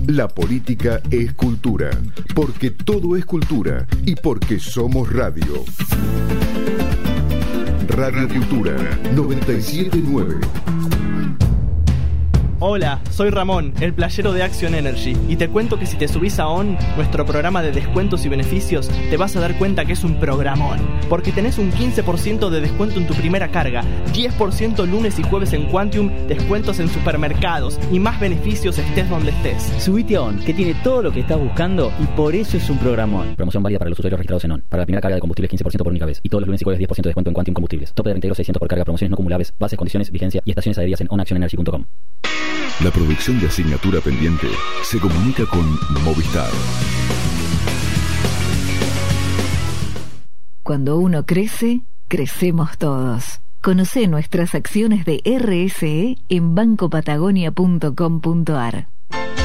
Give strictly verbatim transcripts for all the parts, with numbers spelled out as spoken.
La política es cultura, porque todo es cultura y porque somos radio. Radio Cultura noventa y siete punto nueve. Hola, soy Ramón, el playero de Action Energy, y te cuento que si te subís a O N, nuestro programa de descuentos y beneficios, te vas a dar cuenta que es un programón, porque tenés un quince por ciento de descuento en tu primera carga, diez por ciento lunes y jueves en Quantium, descuentos en supermercados y más beneficios estés donde estés. Subite a O N, que tiene todo lo que estás buscando y por eso es un programón. Promoción válida para los usuarios registrados en O N. Para la primera carga de combustible quince por ciento por única vez, y todos los lunes y jueves diez por ciento de descuento en Quantium Combustibles. Tope de reintegro seiscientos por carga, promociones no acumulables, bases, condiciones, vigencia y estaciones adheridas en on action energy punto com. La producción de Asignatura Pendiente se comunica con Movistar. Cuando uno crece, crecemos todos. Conoce nuestras acciones de R S E en banco patagonia punto com punto a r.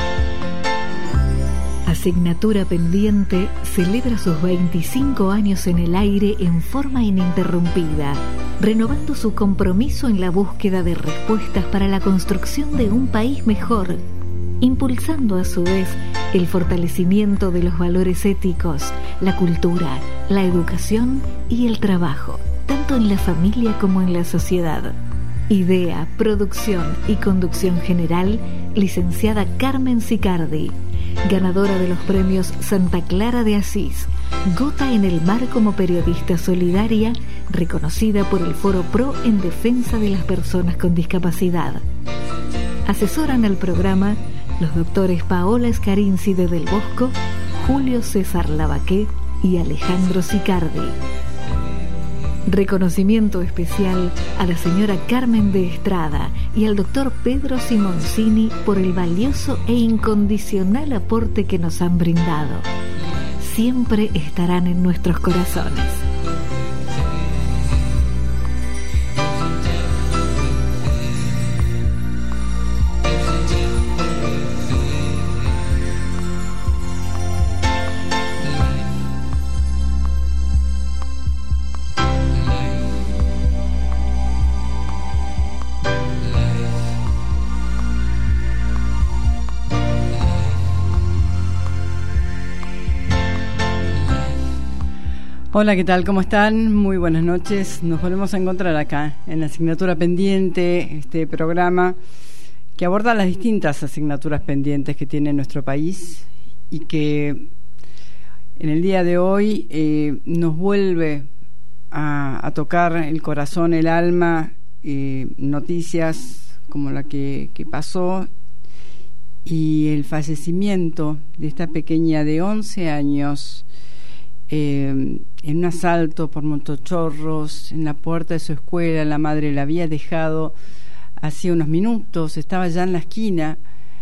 Asignatura Pendiente celebra sus veinticinco años en el aire en forma ininterrumpida, renovando su compromiso en la búsqueda de respuestas para la construcción de un país mejor, impulsando a su vez el fortalecimiento de los valores éticos, la cultura, la educación y el trabajo, tanto en la familia como en la sociedad. Idea, producción y conducción general, licenciada Carmen Sicardi, ganadora de los premios Santa Clara de Asís, Gota en el Mar como periodista solidaria, reconocida por el Foro Pro en defensa de las personas con discapacidad. Asesoran al programa los doctores Paola Escarinci de Del Bosco, Julio César Lavaqué y Alejandro Sicardi. Reconocimiento especial a la señora Carmen de Estrada y al doctor Pedro Simoncini por el valioso e incondicional aporte que nos han brindado. Siempre estarán en nuestros corazones. Hola, ¿qué tal? ¿Cómo están? Muy buenas noches. Nos volvemos a encontrar acá en la Asignatura Pendiente, este programa que aborda las distintas asignaturas pendientes que tiene nuestro país y que en el día de hoy eh, nos vuelve a, a tocar el corazón, el alma, eh, noticias como la que, que pasó y el fallecimiento de esta pequeña de once años Eh, en un asalto por motochorros en la puerta de su escuela. La madre la había dejado hacía unos minutos, estaba ya en la esquina,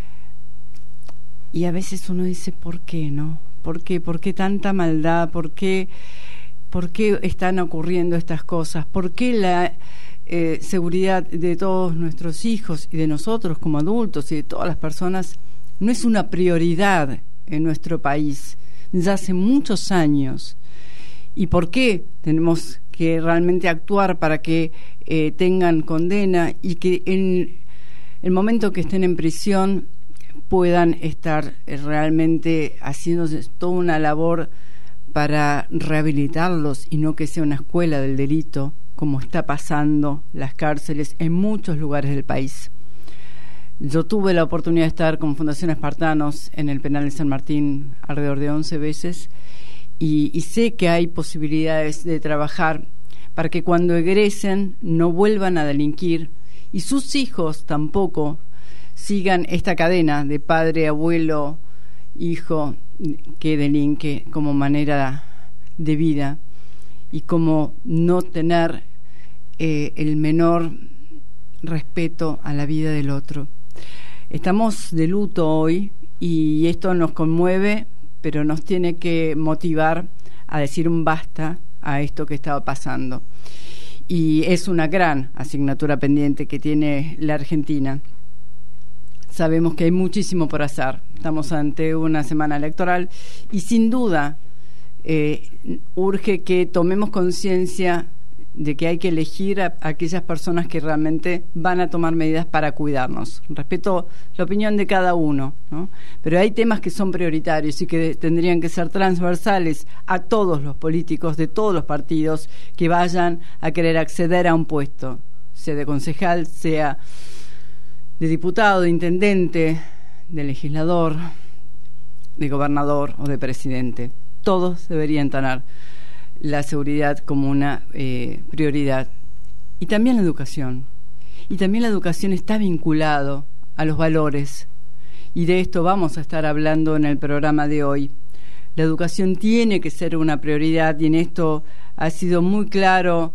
y a veces uno dice, ¿por qué no? ¿Por qué? ¿Por qué tanta maldad? ¿Por qué, por qué están ocurriendo estas cosas? ¿Por qué la eh, seguridad de todos nuestros hijos y de nosotros como adultos y de todas las personas no es una prioridad en nuestro país ya hace muchos años? ¿Y por qué tenemos que realmente actuar para que eh, tengan condena y que en el momento que estén en prisión puedan estar eh, realmente haciéndose toda una labor para rehabilitarlos y no que sea una escuela del delito, como está pasando las cárceles en muchos lugares del país? Yo tuve la oportunidad de estar con Fundación Espartanos en el penal de San Martín alrededor de once veces y, y sé que hay posibilidades de trabajar para que cuando egresen no vuelvan a delinquir y sus hijos tampoco sigan esta cadena de padre, abuelo, hijo que delinque como manera de vida y como no tener eh, el menor respeto a la vida del otro. Estamos de luto hoy y esto nos conmueve, pero nos tiene que motivar a decir un basta a esto que estaba pasando. Y es una gran asignatura pendiente que tiene la Argentina. Sabemos que hay muchísimo por hacer. Estamos ante una semana electoral y sin duda eh, urge que tomemos conciencia de que hay que elegir a, a aquellas personas que realmente van a tomar medidas para cuidarnos. Respeto la opinión de cada uno, ¿no? Pero hay temas que son prioritarios y que tendrían que ser transversales a todos los políticos de todos los partidos que vayan a querer acceder a un puesto, sea de concejal, sea de diputado, de intendente, de legislador, de gobernador o de presidente. Todos deberían tener la seguridad como una eh, prioridad. Y también la educación. Y también la educación está vinculado a los valores. Y de esto vamos a estar hablando en el programa de hoy. La educación tiene que ser una prioridad y en esto ha sido muy claro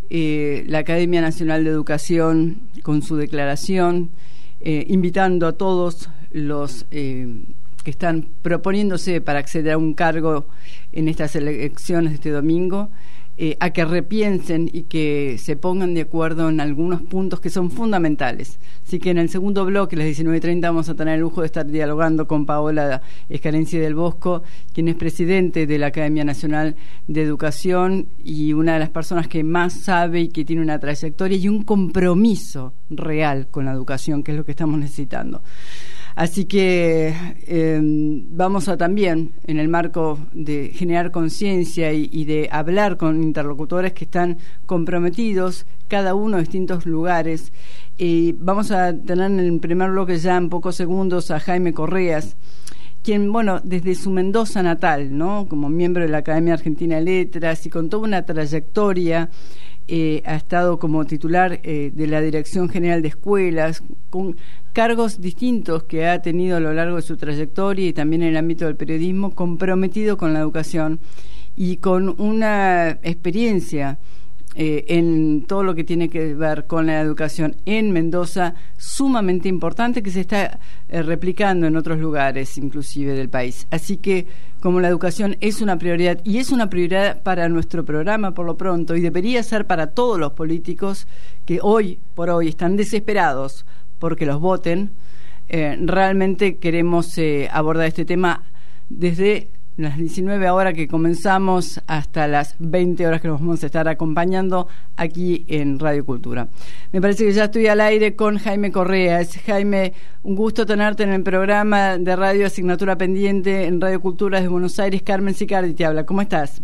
eh, la Academia Nacional de Educación con su declaración, eh, invitando a todos los eh, que están proponiéndose para acceder a un cargo en estas elecciones de este domingo, eh, a que repiensen y que se pongan de acuerdo en algunos puntos que son fundamentales. Así que en el segundo bloque, a las diecinueve treinta, vamos a tener el lujo de estar dialogando con Paola Escarencia del Bosco, quien es presidente de la Academia Nacional de Educación y una de las personas que más sabe y que tiene una trayectoria y un compromiso real con la educación, que es lo que estamos necesitando. Así que eh, vamos a también, en el marco de generar conciencia y, y de hablar con interlocutores que están comprometidos, cada uno en distintos lugares, y vamos a tener en el primer bloque ya en pocos segundos a Jaime Correas, quien, bueno, desde su Mendoza natal, ¿no?, como miembro de la Academia Argentina de Letras y con toda una trayectoria, Eh, ha estado como titular eh, de la Dirección General de Escuelas, con cargos distintos que ha tenido a lo largo de su trayectoria y también en el ámbito del periodismo, comprometido con la educación y con una experiencia eh, en todo lo que tiene que ver con la educación en Mendoza sumamente importante, que se está eh, replicando en otros lugares inclusive del país. Así que como la educación es una prioridad y es una prioridad para nuestro programa por lo pronto, y debería ser para todos los políticos que hoy por hoy están desesperados porque los voten, eh, realmente queremos eh, abordar este tema desde las diecinueve ahora que comenzamos hasta las veinte horas que nos vamos a estar acompañando aquí en Radio Cultura. Me parece que ya estoy al aire con Jaime Correas. Jaime, un gusto tenerte en el programa de radio Asignatura Pendiente en Radio Cultura de Buenos Aires. Carmen Sicardi te habla. ¿Cómo estás?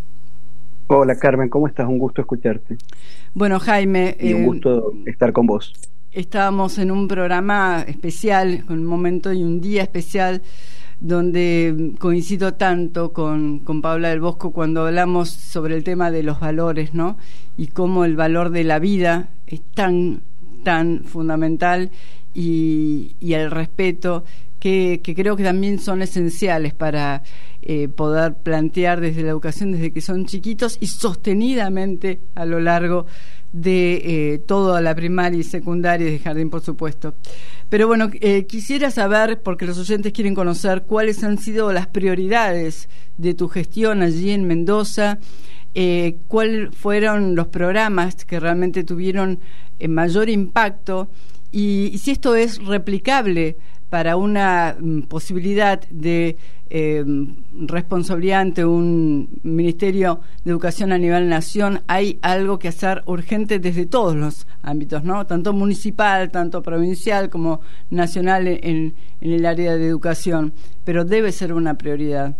Hola Carmen, ¿cómo estás? Un gusto escucharte. Bueno, Jaime... Y un eh, gusto estar con vos. Estábamos en un programa especial, con un momento y un día especial, donde coincido tanto con, con Paola del Bosco cuando hablamos sobre el tema de los valores, ¿no? Y cómo el valor de la vida es tan, tan fundamental, y, y el respeto, que, que creo que también son esenciales para eh, poder plantear desde la educación, desde que son chiquitos y sostenidamente a lo largo de eh, toda la primaria y secundaria y de jardín, por supuesto. Pero bueno, eh, quisiera saber, porque los oyentes quieren conocer cuáles han sido las prioridades de tu gestión allí en Mendoza, eh, cuáles fueron los programas que realmente tuvieron eh, mayor impacto, y, y si esto es replicable para una mm, posibilidad de eh, responsabilidad ante un Ministerio de Educación a nivel nación. Hay algo que hacer urgente desde todos los ámbitos, ¿no? Tanto municipal, tanto provincial como nacional en, en el área de educación, pero debe ser una prioridad.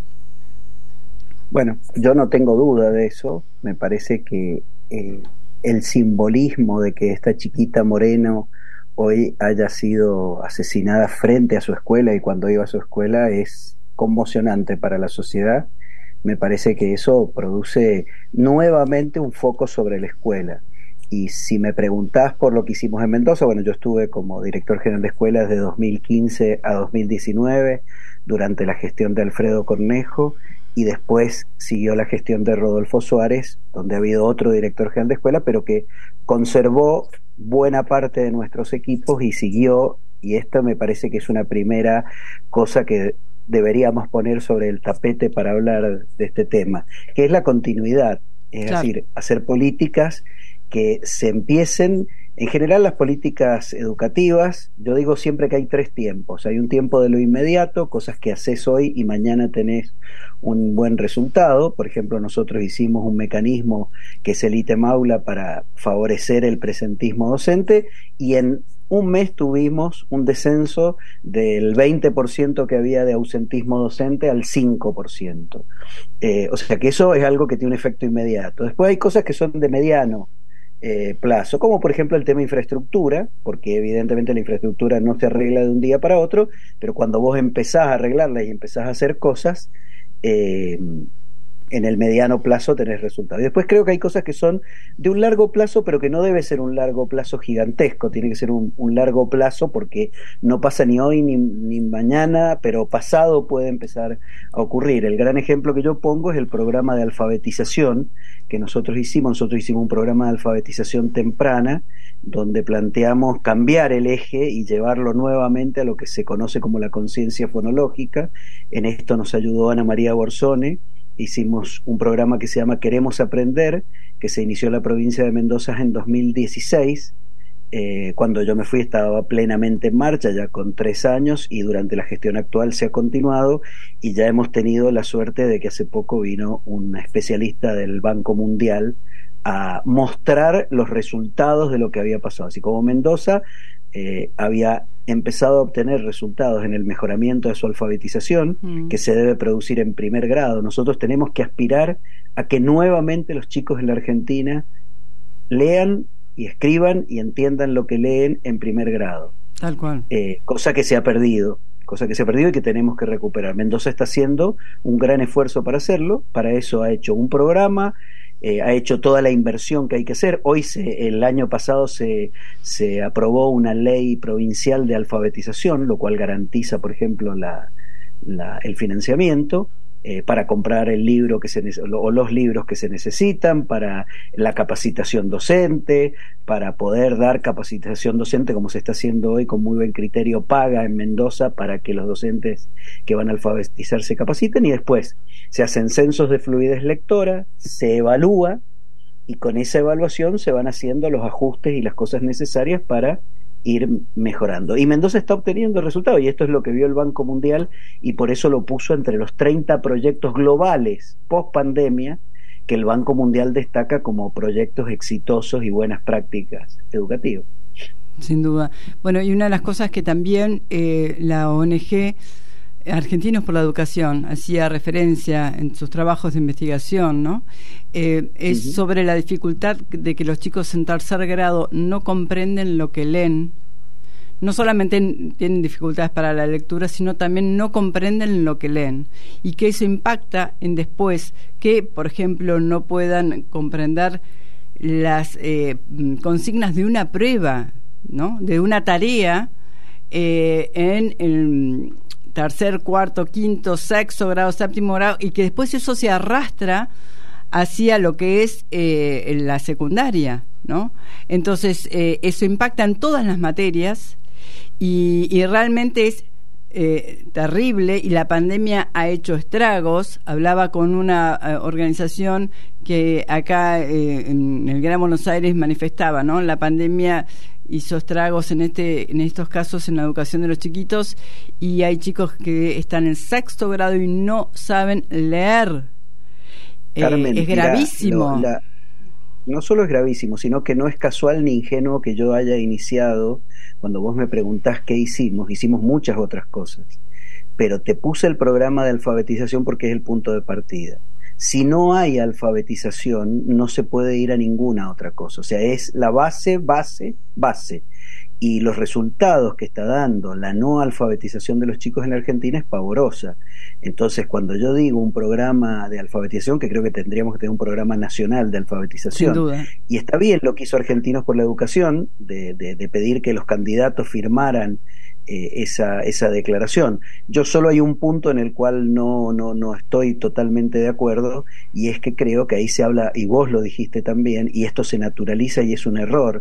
Bueno, yo no tengo duda de eso. Me parece que eh, el simbolismo de que esta chiquita Moreno hoy haya sido asesinada frente a su escuela y cuando iba a su escuela es conmocionante para la sociedad. Me parece que eso produce nuevamente un foco sobre la escuela. Y si me preguntás por lo que hicimos en Mendoza, bueno, yo estuve como director general de escuelas de dos mil quince a dos mil diecinueve durante la gestión de Alfredo Cornejo, y después siguió la gestión de Rodolfo Suárez, donde ha habido otro director general de escuela, pero que conservó buena parte de nuestros equipos y siguió, y esto me parece que es una primera cosa que deberíamos poner sobre el tapete para hablar de este tema, que es la continuidad, es claro. decir, hacer políticas que se empiecen En general, las políticas educativas, yo digo siempre que hay tres tiempos. Hay un tiempo de lo inmediato, cosas que haces hoy y mañana tenés un buen resultado. Por ejemplo, nosotros hicimos un mecanismo que es el ítem aula para favorecer el presentismo docente, y en un mes tuvimos un descenso del veinte por ciento que había de ausentismo docente al cinco por ciento. Eh, o sea que eso es algo que tiene un efecto inmediato. Después hay cosas que son de mediano Eh, plazo, como por ejemplo el tema infraestructura, porque evidentemente la infraestructura no se arregla de un día para otro, pero cuando vos empezás a arreglarla y empezás a hacer cosas, eh, en el mediano plazo tenés resultados. Y después creo que hay cosas que son de un largo plazo, pero que no debe ser un largo plazo gigantesco, tiene que ser un, un largo plazo porque no pasa ni hoy ni, ni mañana, pero pasado puede empezar a ocurrir. El gran ejemplo que yo pongo es el programa de alfabetización que nosotros hicimos. Nosotros hicimos un programa de alfabetización temprana donde planteamos cambiar el eje y llevarlo nuevamente a lo que se conoce como la conciencia fonológica. En esto nos ayudó Ana María Borsone. Hicimos un programa que se llama Queremos Aprender, que se inició en la provincia de Mendoza en dos mil dieciséis. Eh, cuando yo me fui estaba plenamente en marcha, ya con tres años, y durante la gestión actual se ha continuado, y ya hemos tenido la suerte de que hace poco vino un especialista del Banco Mundial a mostrar los resultados de lo que había pasado. Así como Mendoza eh, había empezado a obtener resultados en el mejoramiento de su alfabetización, mm. que se debe producir en primer grado. Nosotros tenemos que aspirar a que nuevamente los chicos en la Argentina lean y escriban y entiendan lo que leen en primer grado. Tal cual. Eh, cosa que se ha perdido, cosa que se ha perdido y que tenemos que recuperar. Mendoza está haciendo un gran esfuerzo para hacerlo. Para eso ha hecho un programa, eh, ha hecho toda la inversión que hay que hacer. Hoy, se, el año pasado, se, se aprobó una ley provincial de alfabetización, lo cual garantiza, por ejemplo, la, la, el financiamiento eh, para comprar el libro que se o los libros que se necesitan, para la capacitación docente, para poder dar capacitación docente como se está haciendo hoy con muy buen criterio paga en Mendoza para que los docentes que van a alfabetizar se capaciten, y después se hacen censos de fluidez lectora, se evalúa, y con esa evaluación se van haciendo los ajustes y las cosas necesarias para ir mejorando. Y Mendoza está obteniendo resultados, y esto es lo que vio el Banco Mundial, y por eso lo puso entre los treinta proyectos globales post pandemia que el Banco Mundial destaca como proyectos exitosos y buenas prácticas educativas. Sin duda. Bueno, y una de las cosas que también eh, la O N G Argentinos por la Educación hacía referencia en sus trabajos de investigación, ¿no? Eh, es uh-huh. sobre la dificultad de que los chicos en tercer grado no comprenden lo que leen. No solamente tienen dificultades para la lectura, sino también no comprenden lo que leen, y que eso impacta en después que, por ejemplo, no puedan comprender las eh, consignas de una prueba, ¿no? De una tarea eh, en el tercer, cuarto, quinto, sexto grado, séptimo grado, y que después eso se arrastra hacia lo que es eh, la secundaria, ¿no? Entonces eh, eso impacta en todas las materias, y, y realmente es eh, terrible, y la pandemia ha hecho estragos. Hablaba con una eh, organización que acá eh, en el Gran Buenos Aires manifestaba, ¿no? La pandemia hizo estragos en este en estos casos en la educación de los chiquitos, y hay chicos que están en sexto grado y no saben leer. Carmen, eh, es gravísimo. Mira, lo, la, no solo es gravísimo, sino que no es casual ni ingenuo que yo haya iniciado. Cuando vos me preguntás qué hicimos, hicimos muchas otras cosas, pero te puse el programa de alfabetización porque es el punto de partida. Si no hay alfabetización, no se puede ir a ninguna otra cosa. O sea, es la base, base, base. Y los resultados que está dando la no alfabetización de los chicos en la Argentina es pavorosa. Entonces, cuando yo digo un programa de alfabetización, que creo que tendríamos que tener un programa nacional de alfabetización, sin duda. Y está bien lo que hizo Argentinos por la Educación, de, de, de pedir que los candidatos firmaran Eh, esa, esa declaración. Yo solo hay un punto en el cual no, no, no estoy totalmente de acuerdo, y es que creo que ahí se habla, y vos lo dijiste también, y esto se naturaliza y es un error,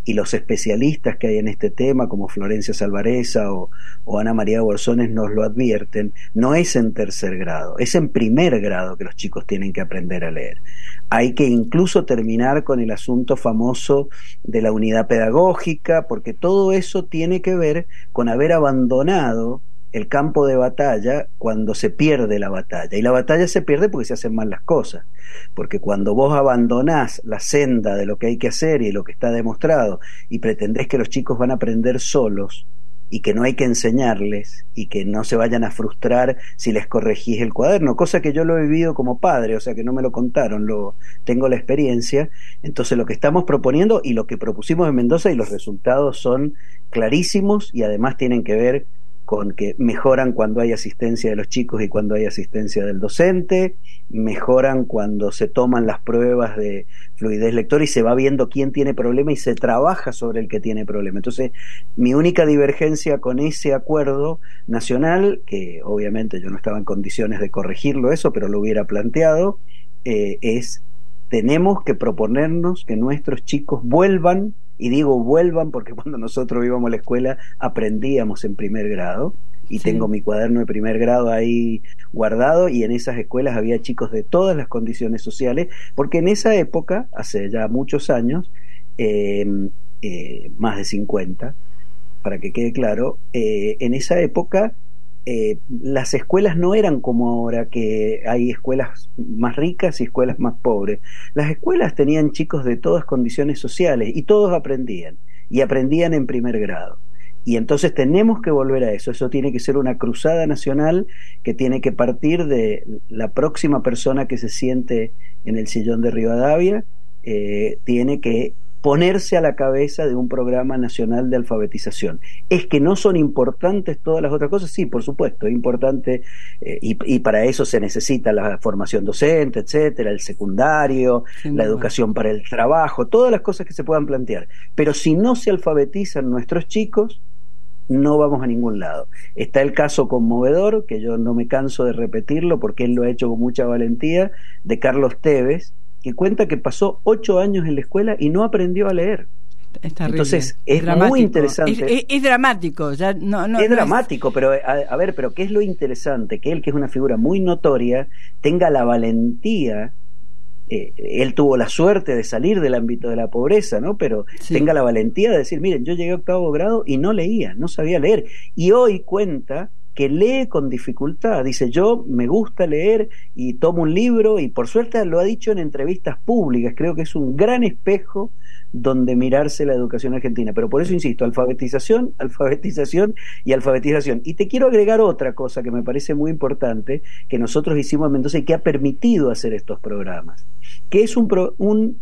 y los especialistas que hay en este tema, como Florencia Salvareza o, o Ana María Borzones, nos lo advierten, no es en tercer grado, es en primer grado que los chicos tienen que aprender a leer. Hay que incluso terminar con el asunto famoso de la unidad pedagógica, porque todo eso tiene que ver con haber abandonado el campo de batalla cuando se pierde la batalla. Y la batalla se pierde porque se hacen mal las cosas. Porque cuando vos abandonás la senda de lo que hay que hacer y lo que está demostrado y pretendés que los chicos van a aprender solos y que no hay que enseñarles y que no se vayan a frustrar si les corregís el cuaderno, cosa que yo lo he vivido como padre, o sea que no me lo contaron, lo tengo la experiencia. Entonces lo que estamos proponiendo y lo que propusimos en Mendoza, y los resultados son clarísimos y además tienen que ver con que mejoran cuando hay asistencia de los chicos y cuando hay asistencia del docente, mejoran cuando se toman las pruebas de fluidez lectora y se va viendo quién tiene problema y se trabaja sobre el que tiene problema. Entonces, mi única divergencia con ese acuerdo nacional, que obviamente yo no estaba en condiciones de corregirlo eso, pero lo hubiera planteado, eh, es tenemos que proponernos que nuestros chicos vuelvan. Y digo vuelvan porque cuando nosotros íbamos a la escuela aprendíamos en primer grado, y sí. Tengo mi cuaderno de primer grado ahí guardado, y en esas escuelas había chicos de todas las condiciones sociales, porque en esa época, hace ya muchos años, eh, eh, más de cincuenta, para que quede claro, eh, en esa época Eh, las escuelas no eran como ahora, que hay escuelas más ricas y escuelas más pobres. Las escuelas tenían chicos de todas condiciones sociales y todos aprendían, y aprendían en primer grado. Y entonces tenemos que volver a eso. Eso tiene que ser una cruzada nacional que tiene que partir de la próxima persona que se siente en el sillón de Rivadavia, eh, tiene que ponerse a la cabeza de un programa nacional de alfabetización. ¿Es que no son importantes todas las otras cosas? Sí, por supuesto, es importante, eh, y, y para eso se necesita la formación docente, etcétera, el secundario, sí, la educación para el trabajo, todas las cosas que se puedan plantear. Pero si no se alfabetizan nuestros chicos, no vamos a ningún lado. Está el caso conmovedor, que yo no me canso de repetirlo porque él lo ha hecho con mucha valentía, de Carlos Tevez, que cuenta que pasó ocho años en la escuela y no aprendió a leer. Es terrible. Entonces es dramático. Muy interesante. Es, es, es dramático, ya no, no, es no dramático, es... pero a, a ver, pero ¿qué es lo interesante? Que él, que es una figura muy notoria, tenga la valentía. Eh, él tuvo la suerte de salir del ámbito de la pobreza, ¿no? Pero sí. Tenga la valentía de decir, miren, yo llegué a octavo grado y no leía, no sabía leer, y hoy cuenta que lee con dificultad. Dice, yo me gusta leer y tomo un libro, y por suerte lo ha dicho en entrevistas públicas. Creo que es un gran espejo donde mirarse la educación argentina. Pero por eso insisto, alfabetización, alfabetización y alfabetización. Y te quiero agregar otra cosa que me parece muy importante, que nosotros hicimos en Mendoza y que ha permitido hacer estos programas, que es un, pro, un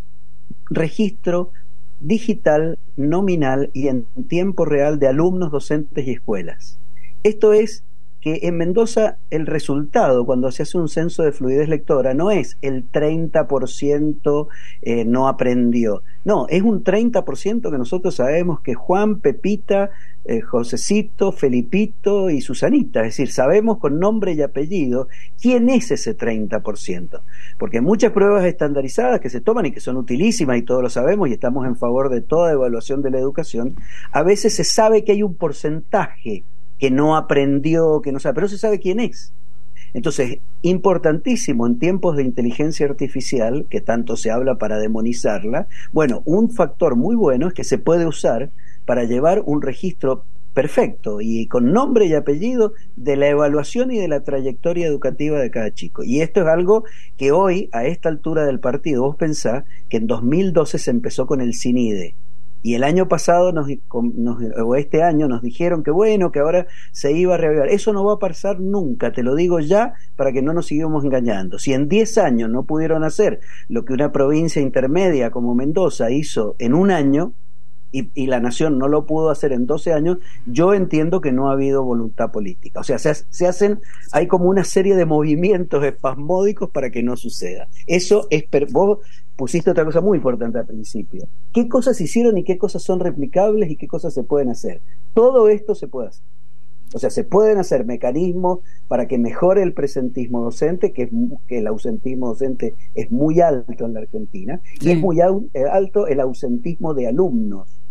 registro digital, nominal y en tiempo real de alumnos, docentes y escuelas. Esto es que en Mendoza el resultado cuando se hace un censo de fluidez lectora no es el treinta por ciento eh, no aprendió, no, es un treinta por ciento que nosotros sabemos que Juan, Pepita, eh, Josecito, Felipito y Susanita, es decir, sabemos con nombre y apellido quién es ese treinta por ciento, porque muchas pruebas estandarizadas que se toman y que son utilísimas y todos lo sabemos y estamos en favor de toda evaluación de la educación, a veces se sabe que hay un porcentaje que no aprendió, que no sabe, pero se sabe quién es. Entonces, importantísimo en tiempos de inteligencia artificial, que tanto se habla para demonizarla, bueno, un factor muy bueno es que se puede usar para llevar un registro perfecto y con nombre y apellido de la evaluación y de la trayectoria educativa de cada chico. Y esto es algo que hoy, a esta altura del partido, vos pensás que en dos mil doce se empezó con el CINIDE, y el año pasado nos, nos, o este año nos dijeron que bueno, que ahora se iba a reavivar. Eso no va a pasar nunca, te lo digo ya para que no nos sigamos engañando. Si en diez años no pudieron hacer lo que una provincia intermedia como Mendoza hizo en un año, y, y la nación no lo pudo hacer en doce años, yo entiendo que no ha habido voluntad política. O sea, se, se hacen, hay como una serie de movimientos espasmódicos para que no suceda. Eso es, vos pusiste otra cosa muy importante al principio. ¿Qué cosas hicieron y qué cosas son replicables y qué cosas se pueden hacer? Todo esto se puede hacer. O sea, se pueden hacer mecanismos para que mejore el presentismo docente, que, es, que el ausentismo docente es muy alto en la Argentina, sí. Y es muy alto el ausentismo de alumnos.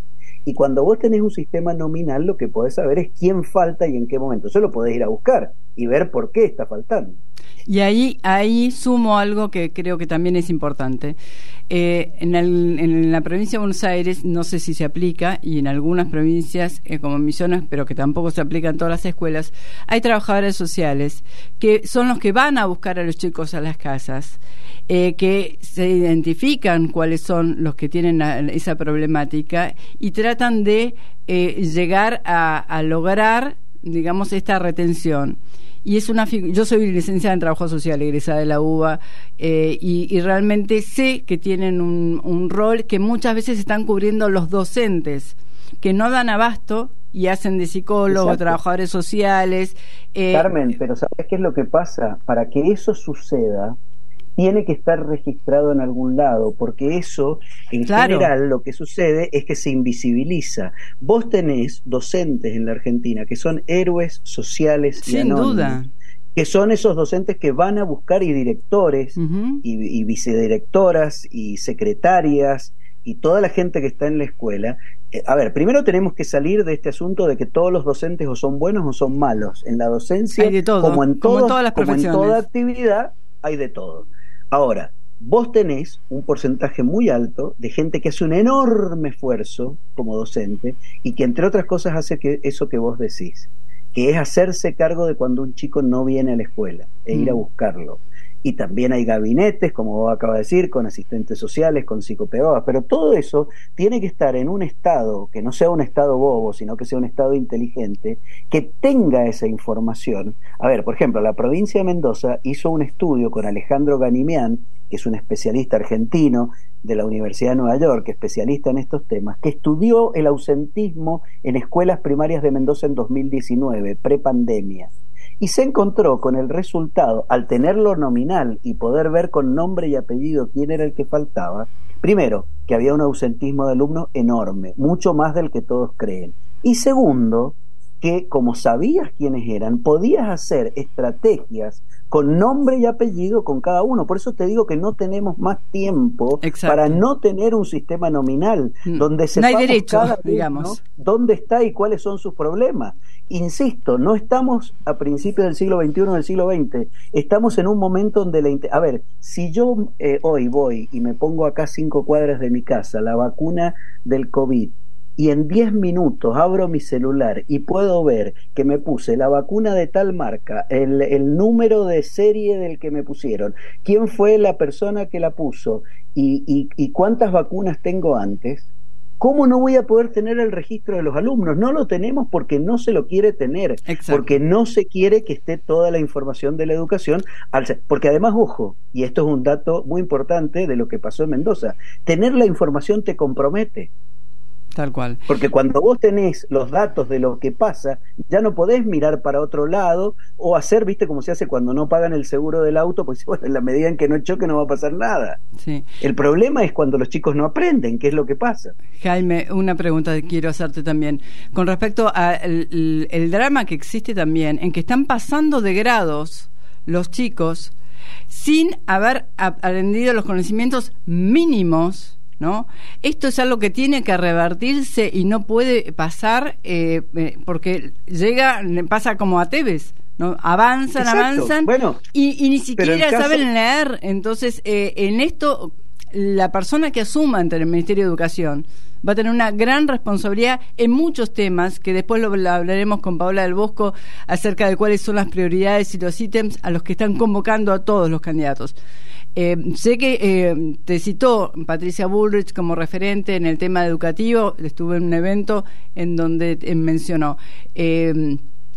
Y cuando vos tenés un sistema nominal, lo que podés saber es quién falta y en qué momento. Eso lo podés ir a buscar y ver por qué está faltando. Y ahí, ahí sumo algo que creo que también es importante. Eh, en, el, en la provincia de Buenos Aires, no sé si se aplica, y en algunas provincias, eh, como en Misiones, pero que tampoco se aplica en todas las escuelas, hay trabajadores sociales que son los que van a buscar a los chicos a las casas, eh, que se identifican cuáles son los que tienen a, esa problemática y tratan de eh, llegar a, a lograr, digamos, esta retención. Y es una figu- yo soy licenciada en trabajo social, egresada de la U B A, eh, y, y realmente sé que tienen un, un rol que muchas veces están cubriendo los docentes, que no dan abasto y hacen de psicólogos, Exacto. trabajadores sociales. Eh, Carmen, pero ¿sabes qué es lo que pasa? Para que eso suceda, tiene que estar registrado en algún lado, porque eso, en Claro. general, lo que sucede es que se invisibiliza. Vos tenés docentes en la Argentina que son héroes sociales y Sin anónimos, duda. que son esos docentes que van a buscar y directores Uh-huh. y, y vicedirectoras y secretarias y toda la gente que está en la escuela. Eh, a ver, primero tenemos que salir de este asunto de que todos los docentes o son buenos o son malos. En la docencia, Hay de todo, como en, como en todo- todas las como en profesiones. toda actividad, hay de todo. Ahora, vos tenés un porcentaje muy alto de gente que hace un enorme esfuerzo como docente y que, entre otras cosas, hace que eso que vos decís, que es hacerse cargo de cuando un chico no viene a la escuela e ir a buscarlo. Y también hay gabinetes, como vos acabas de decir, con asistentes sociales, con psicopedagogas, pero todo eso tiene que estar en un estado que no sea un estado bobo, sino que sea un estado inteligente, que tenga esa información. A ver, por ejemplo, la provincia de Mendoza hizo un estudio con Alejandro Ganimián, que es un especialista argentino de la Universidad de Nueva York, especialista en estos temas, que estudió el ausentismo en escuelas primarias de Mendoza en dos mil diecinueve, prepandemia. Y se encontró con el resultado, al tenerlo nominal y poder ver con nombre y apellido quién era el que faltaba, primero, que había un ausentismo de alumnos enorme, mucho más del que todos creen. Y segundo, que como sabías quiénes eran, podías hacer estrategias con nombre y apellido con cada uno. Por eso te digo que no tenemos más tiempo Exacto. para no tener un sistema nominal Mm. donde No hay sepamos derecho, cada uno digamos. dónde está y cuáles son sus problemas. Insisto, no estamos a principios del siglo veintiuno o del siglo veinte, estamos en un momento donde la... A ver, si yo eh, hoy voy y me pongo acá cinco cuadras de mi casa la vacuna del COVID, y en diez minutos abro mi celular y puedo ver que me puse la vacuna de tal marca, el, el número de serie del que me pusieron, quién fue la persona que la puso y, y, y cuántas vacunas tengo antes, ¿cómo no voy a poder tener el registro de los alumnos? No lo tenemos porque no se lo quiere tener, Exacto. porque no se quiere que esté toda la información de la educación, al, porque además, ojo, y esto es un dato muy importante de lo que pasó en Mendoza, tener la información te compromete. Tal cual. Porque cuando vos tenés los datos de lo que pasa, ya no podés mirar para otro lado o hacer, viste, como se hace cuando no pagan el seguro del auto, pues bueno, en la medida en que no choque no va a pasar nada. Sí. El problema es cuando los chicos no aprenden, ¿qué es lo que pasa? Jaime, una pregunta que quiero hacerte también con respecto al el, el drama que existe también en que están pasando de grados los chicos sin haber aprendido los conocimientos mínimos, ¿no? Esto es algo que tiene que revertirse y no puede pasar eh, eh, porque llega, pasa como a Tevez, ¿no? Avanzan, Exacto. avanzan Bueno, y, y ni siquiera pero el caso- saben leer. Entonces, eh, en esto, la persona que asuma ante el Ministerio de Educación va a tener una gran responsabilidad en muchos temas, que después lo, lo hablaremos con Paola del Bosco acerca de cuáles son las prioridades y los ítems a los que están convocando a todos los candidatos. Eh, sé que eh, te citó Patricia Bullrich como referente en el tema educativo. Estuve en un evento en donde eh, mencionó eh,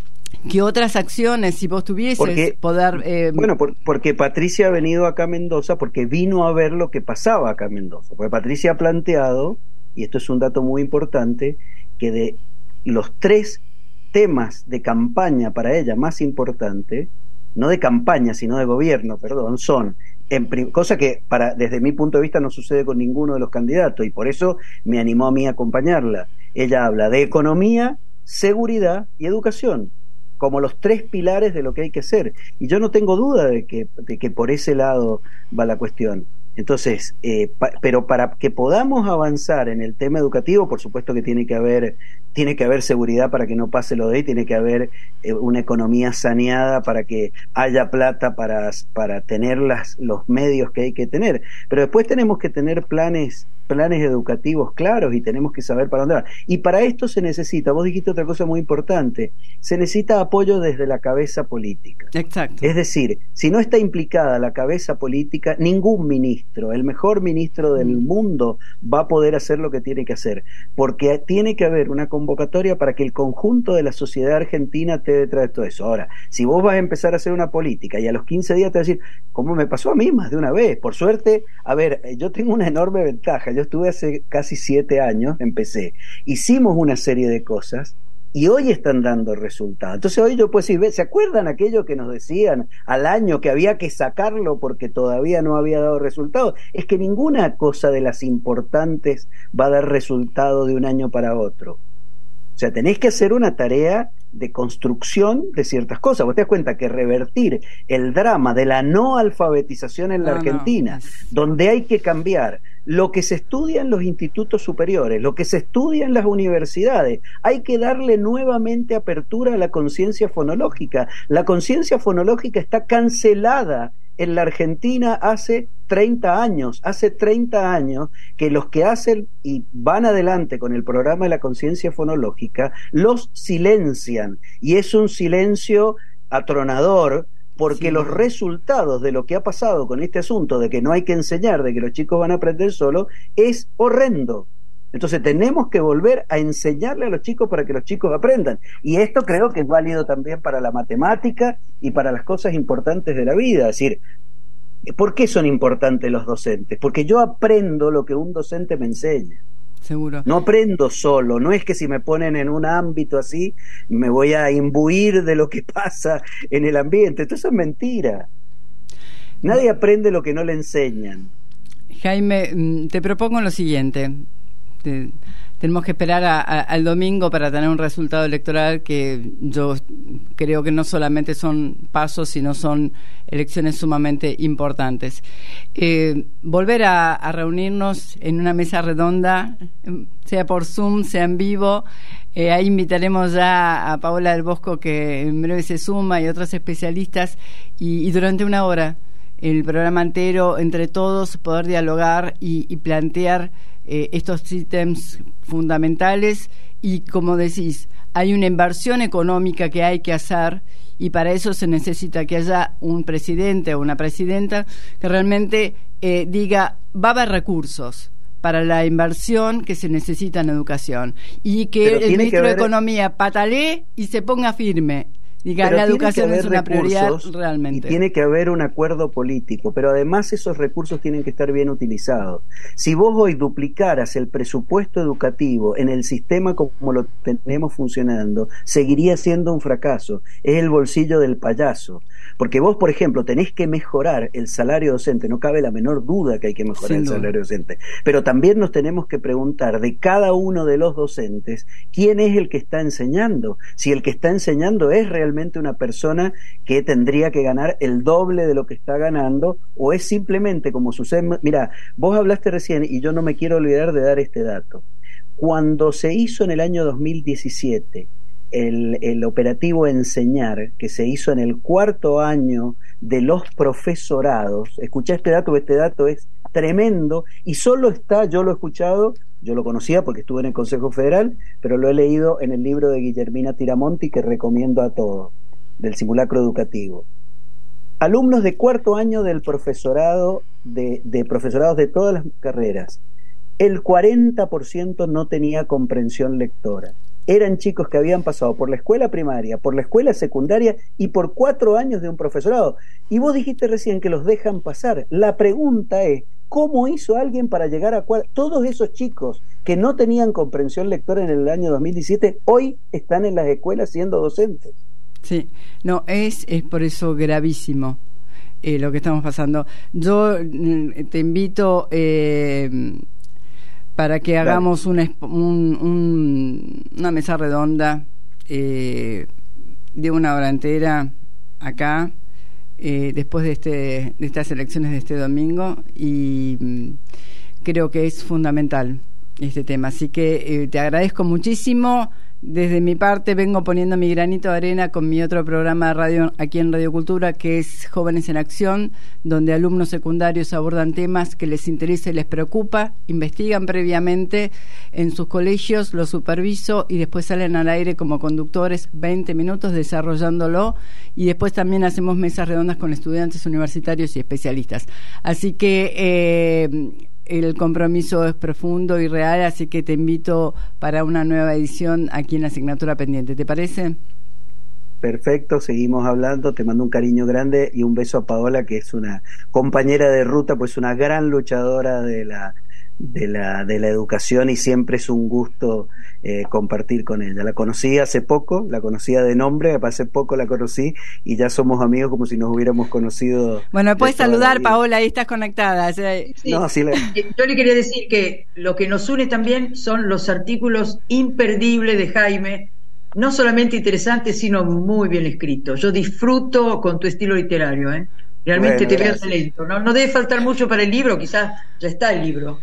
que otras acciones, si vos tuvieses Porque, poder... Eh, bueno, por, porque Patricia ha venido acá a Mendoza porque vino a ver lo que pasaba acá en Mendoza. Porque Patricia ha planteado, y esto es un dato muy importante, que de los tres temas de campaña para ella más importante, no de campaña, sino de gobierno, perdón, son... En prim- cosa que para desde mi punto de vista no sucede con ninguno de los candidatos y por eso me animó a mí a acompañarla. Ella habla de economía, seguridad y educación como los tres pilares de lo que hay que hacer y yo no tengo duda de que, de que por ese lado va la cuestión. Entonces, eh, pa, pero para que podamos avanzar en el tema educativo, por supuesto que tiene que haber tiene que haber seguridad para que no pase lo de ahí, tiene que haber eh, una economía saneada para que haya plata para, para tener las, los medios que hay que tener. Pero después tenemos que tener planes planes educativos claros y tenemos que saber para dónde va. Y para esto se necesita, vos dijiste otra cosa muy importante, se necesita apoyo desde la cabeza política. Exacto. Es decir, si no está implicada la cabeza política, ningún ministro, el mejor ministro del mm. mundo, va a poder hacer lo que tiene que hacer, porque tiene que haber una convocatoria para que el conjunto de la sociedad argentina esté detrás de todo eso. Ahora, si vos vas a empezar a hacer una política y a los quince días te vas a decir, ¿cómo me pasó a mí más de una vez? Por suerte, a ver, yo tengo una enorme ventaja. Yo estuve hace casi siete años, empecé, hicimos una serie de cosas y hoy están dando resultados. Entonces hoy yo puedo decir, ¿se acuerdan aquello que nos decían al año que había que sacarlo porque todavía no había dado resultados? Es que ninguna cosa de las importantes va a dar resultado de un año para otro. O sea, tenés que hacer una tarea de construcción de ciertas cosas. Vos te das cuenta que revertir el drama de la no alfabetización en la no, Argentina, no. donde hay que cambiar lo que se estudia en los institutos superiores, lo que se estudia en las universidades, hay que darle nuevamente apertura a la conciencia fonológica. La conciencia fonológica está cancelada en la Argentina hace treinta años, hace treinta años que los que hacen y van adelante con el programa de la conciencia fonológica los silencian, y es un silencio atronador, porque sí. los resultados de lo que ha pasado con este asunto de que no hay que enseñar, de que los chicos van a aprender solo, es horrendo. Entonces tenemos que volver a enseñarle a los chicos para que los chicos aprendan, y esto creo que es válido también para la matemática y para las cosas importantes de la vida. Es decir, ¿por qué son importantes los docentes? Porque yo aprendo lo que un docente me enseña. Seguro. No aprendo solo, no es que si me ponen en un ámbito así me voy a imbuir de lo que pasa en el ambiente. Esto es mentira. Nadie aprende lo que no le enseñan. Jaime, te propongo lo siguiente. Te, tenemos que esperar a, a, al domingo para tener un resultado electoral que yo creo que no solamente son pasos, sino son elecciones sumamente importantes. Eh, volver a, a reunirnos en una mesa redonda, sea por Zoom, sea en vivo. Eh, ahí invitaremos ya a Paola del Bosco, que en breve se suma, y otros especialistas, y, y durante una hora el programa entero, entre todos, poder dialogar y, y plantear eh, estos ítems fundamentales. Y como decís, hay una inversión económica que hay que hacer, y para eso se necesita que haya un presidente o una presidenta que realmente eh, diga, va a haber recursos para la inversión que se necesita en educación, y que Pero el ministro haber... de Economía patalee y se ponga firme. Diga, pero la educación es una prioridad realmente. Y tiene que haber un acuerdo político, pero además esos recursos tienen que estar bien utilizados. Si vos hoy duplicaras el presupuesto educativo en el sistema como lo tenemos funcionando, seguiría siendo un fracaso. Es el bolsillo del payaso. Porque vos, por ejemplo, tenés que mejorar el salario docente, no cabe la menor duda que hay que mejorar el salario docente, pero también nos tenemos que preguntar de cada uno de los docentes, ¿quién es el que está enseñando? Si el que está enseñando es realmente una persona que tendría que ganar el doble de lo que está ganando, o es simplemente como sucede. Mira, vos hablaste recién y yo no me quiero olvidar de dar este dato. Cuando se hizo en el año dos mil diecisiete el, el operativo Enseñar, que se hizo en el cuarto año de los profesorados, escuchá este dato, este dato es tremendo, y solo está, yo lo he escuchado, yo lo conocía porque estuve en el Consejo Federal, pero lo he leído en el libro de Guillermina Tiramonti, que recomiendo a todos, del simulacro educativo. Alumnos de cuarto año del profesorado, de, de profesorados de todas las carreras, el cuarenta por ciento no tenía comprensión lectora. Eran chicos que habían pasado por la escuela primaria, por la escuela secundaria y por cuatro años de un profesorado. Y vos dijiste recién que los dejan pasar. La pregunta es, ¿cómo hizo alguien para llegar a cuatro? Todos esos chicos que no tenían comprensión lectora en el año dos mil diecisiete, hoy están en las escuelas siendo docentes. Sí, no, es, es por eso gravísimo eh, lo que estamos pasando. Yo eh, te invito... Eh, para que hagamos una, un, un, una mesa redonda eh, de una hora entera acá, eh, después de, este, de estas elecciones de este domingo, y mm, creo que es fundamental este tema. Así que eh, te agradezco muchísimo. Desde mi parte vengo poniendo mi granito de arena con mi otro programa de radio aquí en Radio Cultura, que es Jóvenes en Acción, donde alumnos secundarios abordan temas que les interesa y les preocupa, investigan previamente en sus colegios, lo superviso y después salen al aire como conductores veinte minutos desarrollándolo, y después también hacemos mesas redondas con estudiantes universitarios y especialistas. Así que eh, el compromiso es profundo y real, así que te invito para una nueva edición aquí en Asignatura Pendiente. ¿Te parece? Perfecto, seguimos hablando. Te mando un cariño grande y un beso a Paola, que es una compañera de ruta, pues una gran luchadora de la de la de la educación, y siempre es un gusto eh, compartir con ella. La conocí hace poco, la conocía de nombre, hace poco la conocí y ya somos amigos como si nos hubiéramos conocido. Bueno, puedes saludar, Paola, ahí estás conectada. O sea, sí. No, sí le... Yo le quería decir que lo que nos une también son los artículos imperdibles de Jaime, no solamente interesantes, sino muy bien escritos. Yo disfruto con tu estilo literario, ¿eh? Realmente bueno, te veo talento. No, no debe faltar mucho para el libro, quizás ya está el libro.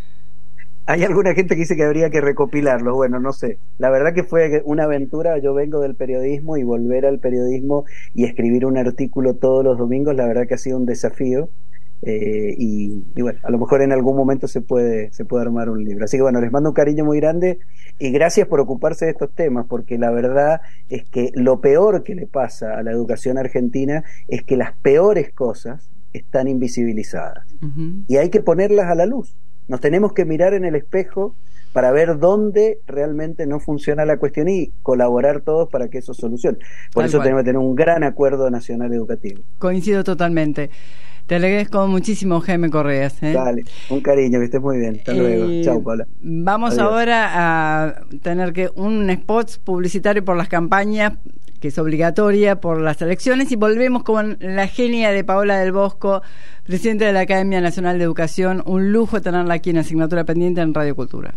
Hay alguna gente que dice que habría que recopilarlo. Bueno, no sé. La verdad que fue una aventura. Yo vengo del periodismo, y volver al periodismo y escribir un artículo todos los domingos, la verdad que ha sido un desafío. Eh, y, y bueno, a lo mejor en algún momento se puede se puede armar un libro. Así que bueno, les mando un cariño muy grande y gracias por ocuparse de estos temas, porque la verdad es que lo peor que le pasa a la educación argentina es que las peores cosas están invisibilizadas. Uh-huh. Y hay que ponerlas a la luz. Nos tenemos que mirar en el espejo para ver dónde realmente no funciona la cuestión y colaborar todos para que eso solucione. Por Tal eso cual. Tenemos que tener un gran acuerdo nacional educativo. Coincido totalmente. Te agradezco muchísimo, Jaime Correas. ¿eh? Dale, un cariño, que estés muy bien. Hasta eh, luego. Chau, Paula. Vamos Adiós. Ahora a tener que un spot publicitario por las campañas, que es obligatoria por las elecciones, y volvemos con la genia de Paola del Bosco, presidenta de la Academia Nacional de Educación. Un lujo tenerla aquí en Asignatura Pendiente en Radio Cultura.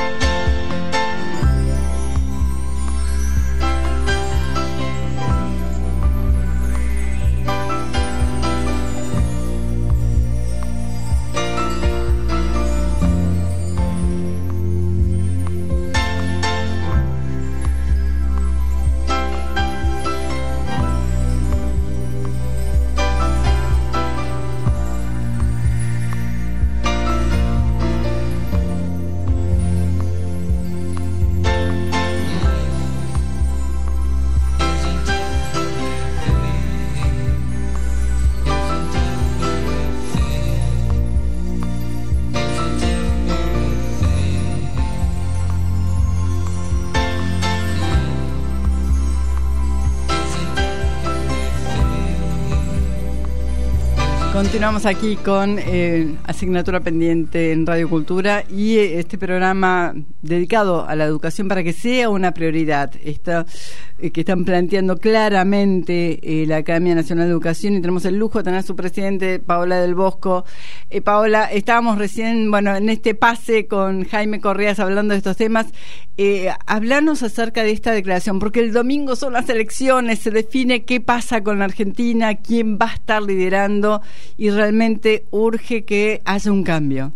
Continuamos aquí con eh, Asignatura Pendiente en Radio Cultura y eh, este programa dedicado a la educación para que sea una prioridad. Está, eh, que están planteando claramente eh, la Academia Nacional de Educación, y tenemos el lujo de tener a su presidente, Paola del Bosco. Eh, Paola, estábamos recién, bueno, en este pase con Jaime Correas hablando de estos temas. Eh, hablanos acerca de esta declaración, porque el domingo son las elecciones, se define qué pasa con la Argentina, quién va a estar liderando, y realmente urge que haya un cambio.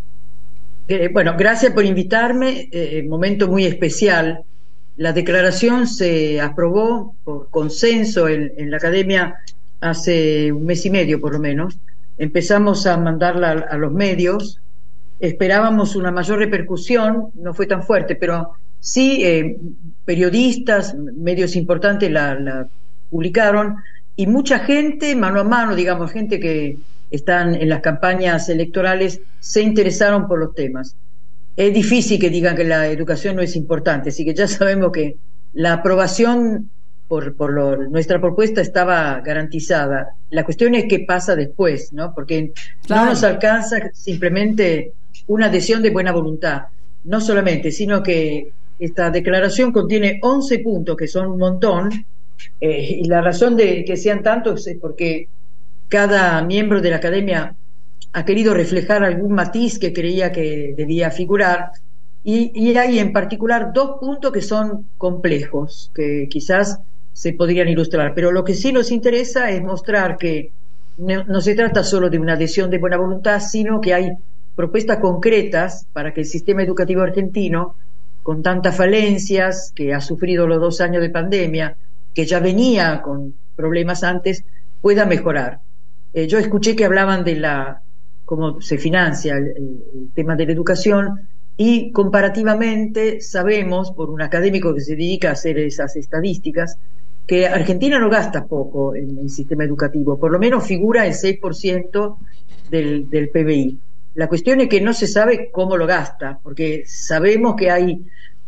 Eh, bueno, gracias por invitarme, eh, momento muy especial. La declaración se aprobó por consenso en, en la Academia hace un mes y medio por lo menos. Empezamos a mandarla a, a los medios. Esperábamos una mayor repercusión, no fue tan fuerte, pero sí eh, periodistas, medios importantes la, la publicaron, y mucha gente, mano a mano, digamos, gente que están en las campañas electorales, se interesaron por los temas. Es difícil que digan que la educación no es importante, así que ya sabemos que la aprobación por, por lo, nuestra propuesta estaba garantizada. La cuestión es qué pasa después, ¿no? Porque claro, no nos alcanza simplemente una adhesión de buena voluntad, no solamente, sino que esta declaración contiene once puntos, que son un montón, eh, y la razón de que sean tantos es porque cada miembro de la Academia ha querido reflejar algún matiz que creía que debía figurar, y, y hay en particular dos puntos que son complejos, que quizás se podrían ilustrar, pero lo que sí nos interesa es mostrar que no, no se trata solo de una adhesión de buena voluntad, sino que hay propuestas concretas para que el sistema educativo argentino, con tantas falencias, que ha sufrido los dos años de pandemia, que ya venía con problemas antes, pueda mejorar. Eh, yo escuché que hablaban de la cómo se financia el, el tema de la educación, y comparativamente sabemos, por un académico que se dedica a hacer esas estadísticas, que Argentina no gasta poco en el sistema educativo, por lo menos figura el seis por ciento del, del P B I. La cuestión es que no se sabe cómo lo gasta, porque sabemos que hay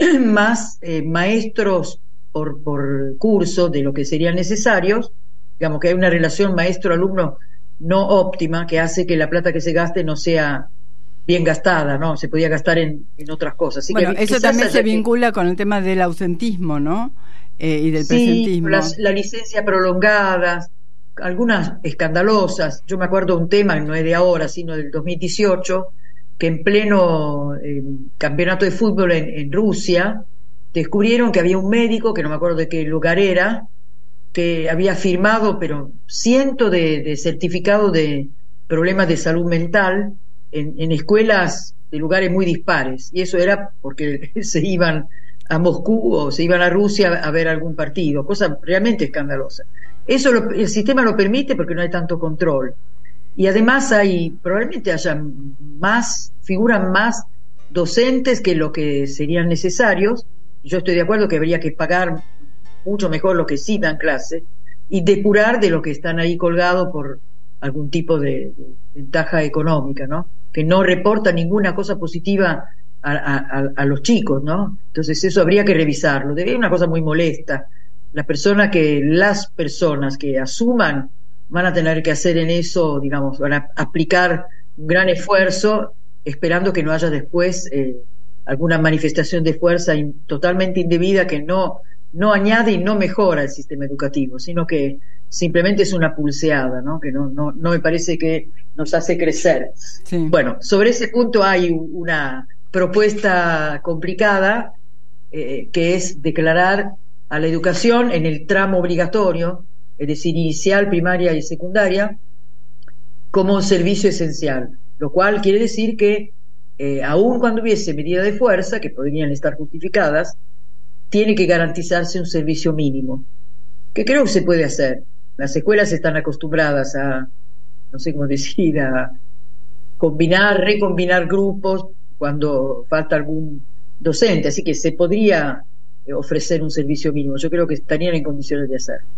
más eh, maestros por, por curso de lo que serían necesarios, digamos que hay una relación maestro-alumno no óptima, que hace que la plata que se gaste no sea bien gastada, ¿no? Se podía gastar en, en otras cosas. Así bueno, que eso también se que... vincula con el tema del ausentismo, ¿no? Eh, y del sí, presentismo. Las, la licencia prolongada, algunas escandalosas. Yo me acuerdo de un tema, no es de ahora, sino del dos mil dieciocho, que en pleno eh, campeonato de fútbol en, en Rusia, descubrieron que había un médico, que no me acuerdo de qué lugar era, que había firmado, pero cientos de, de certificados de problemas de salud mental en, en escuelas de lugares muy dispares. Y eso era porque se iban a Moscú o se iban a Rusia a ver algún partido, cosa realmente escandalosa. Eso lo, el sistema lo permite porque no hay tanto control. Y además hay, probablemente haya más, figuran más docentes que lo que serían necesarios. Yo estoy de acuerdo que habría que pagar mucho mejor lo que sí dan clase y depurar de lo que están ahí colgados por algún tipo de, de ventaja económica, ¿no? Que no reporta ninguna cosa positiva a, a, a los chicos, ¿no? Entonces eso habría que revisarlo. Es una cosa muy molesta. La persona que, las personas que asuman van a tener que hacer en eso, digamos, van a aplicar un gran esfuerzo, esperando que no haya después eh, alguna manifestación de fuerza in, totalmente indebida que no, no añade y no mejora el sistema educativo, sino que simplemente es una pulseada, ¿no? Que no, no, no me parece que nos hace crecer. Sí. Bueno, sobre ese punto hay una propuesta complicada, eh, que es declarar a la educación en el tramo obligatorio, es decir, inicial, primaria y secundaria, como un servicio esencial, lo cual quiere decir que eh, aun cuando hubiese medidas de fuerza, que podrían estar justificadas, tiene que garantizarse un servicio mínimo, que creo que se puede hacer. Las escuelas están acostumbradas a, no sé cómo decir, a combinar, recombinar grupos cuando falta algún docente, así que se podría ofrecer un servicio mínimo. Yo creo que estarían en condiciones de hacer.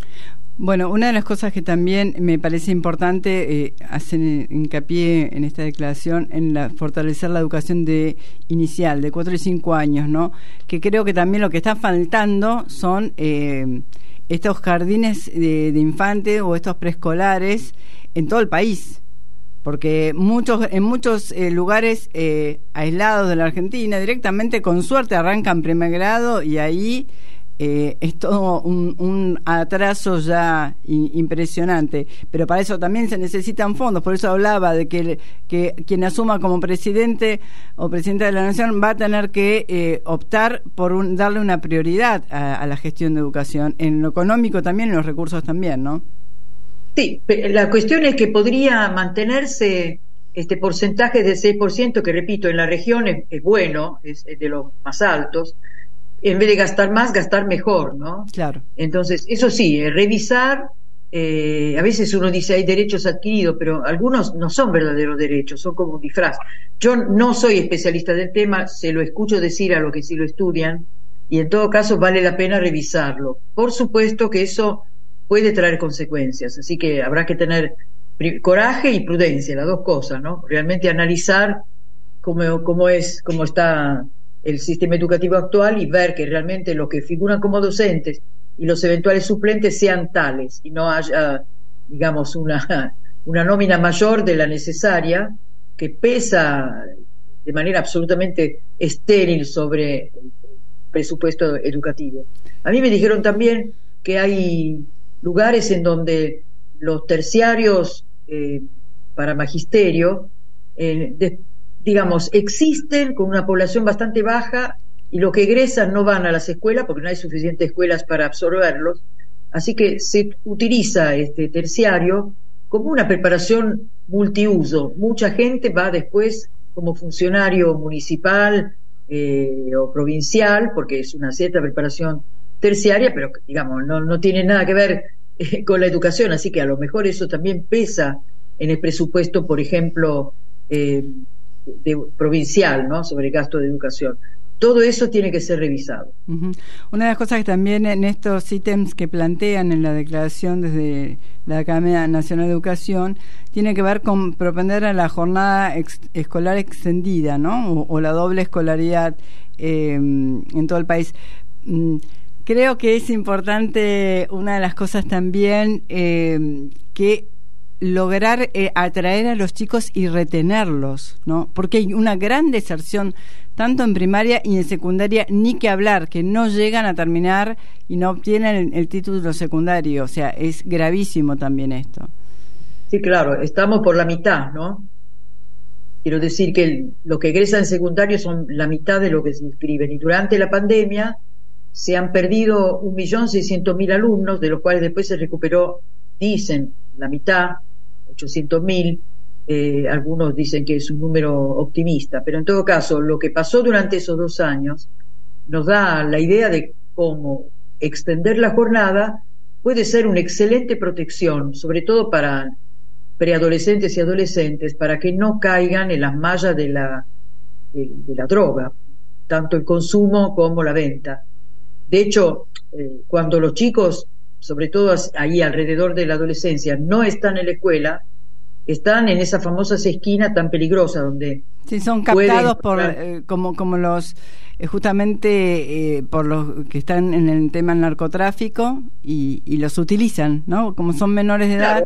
Bueno, una de las cosas que también me parece importante, eh, hacen hincapié en esta declaración, en la, fortalecer la educación de inicial, de cuatro y cinco años, ¿no? Que creo que también lo que está faltando son eh, estos jardines de, de infantes o estos preescolares en todo el país. Porque muchos en muchos eh, lugares eh, aislados de la Argentina, directamente con suerte arrancan primer grado y ahí eh, es todo un, un atraso ya in, impresionante. Pero para eso también se necesitan fondos, por eso hablaba de que, que quien asuma como presidente o presidenta de la Nación va a tener que eh, optar por un, darle una prioridad a, a la gestión de educación, en lo económico también, en los recursos también, ¿no? Sí, la cuestión es que podría mantenerse este porcentaje del seis por ciento, que repito, en la región es, es bueno, es, es de los más altos. En vez de gastar más, gastar mejor, ¿no? Claro. Entonces, eso sí, eh, revisar, eh, a veces uno dice hay derechos adquiridos, pero algunos no son verdaderos derechos, son como un disfraz. Yo no soy especialista del tema, se lo escucho decir a los que sí lo estudian, y en todo caso vale la pena revisarlo. Por supuesto que eso puede traer consecuencias, así que habrá que tener coraje y prudencia, las dos cosas, ¿no? Realmente analizar cómo, cómo es, cómo está el sistema educativo actual y ver que realmente los que figuran como docentes y los eventuales suplentes sean tales y no haya, digamos, una, una nómina mayor de la necesaria que pesa de manera absolutamente estéril sobre el presupuesto educativo. A mí me dijeron también que hay lugares en donde los terciarios eh, para magisterio, eh, de, digamos, existen con una población bastante baja y los que egresan no van a las escuelas porque no hay suficientes escuelas para absorberlos, así que se utiliza este terciario como una preparación multiuso. Mucha gente va después como funcionario municipal eh, o provincial, porque es una cierta preparación terciaria, pero digamos, no, no tiene nada que ver eh, con la educación, así que a lo mejor eso también pesa en el presupuesto, por ejemplo, eh, de, provincial, ¿no?, sobre gasto de educación. Todo eso tiene que ser revisado. Uh-huh. Una de las cosas que también en estos ítems que plantean en la declaración desde la Academia Nacional de Educación tiene que ver con propender a la jornada ex- escolar extendida, ¿no?, o, o la doble escolaridad eh, en todo el país. Mm, creo que es importante, una de las cosas también, eh, que lograr eh, atraer a los chicos y retenerlos, ¿no? Porque hay una gran deserción tanto en primaria y en secundaria, ni que hablar, que no llegan a terminar y no obtienen el, el título secundario. O sea, es gravísimo también esto. Sí, claro, estamos por la mitad, ¿no? Quiero decir que el, lo que egresan en secundario son la mitad de lo que se inscriben. Y durante la pandemia se han perdido un millón seiscientos mil alumnos, de los cuales después se recuperó, dicen, la mitad, ochocientos mil. Eh, algunos dicen que es un número optimista, pero en todo caso lo que pasó durante esos dos años nos da la idea de cómo extender la jornada puede ser una excelente protección, sobre todo para preadolescentes y adolescentes, para que no caigan en las mallas de la, de, de la droga, tanto el consumo como la venta. De hecho, eh, cuando los chicos, sobre todo ahí alrededor de la adolescencia, no están en la escuela, están en esa famosa esquina tan peligrosa donde sí, son captados por eh, como como los eh, justamente eh, por los que están en el tema del narcotráfico y, y los utilizan, ¿no? Como son menores de edad. Claro.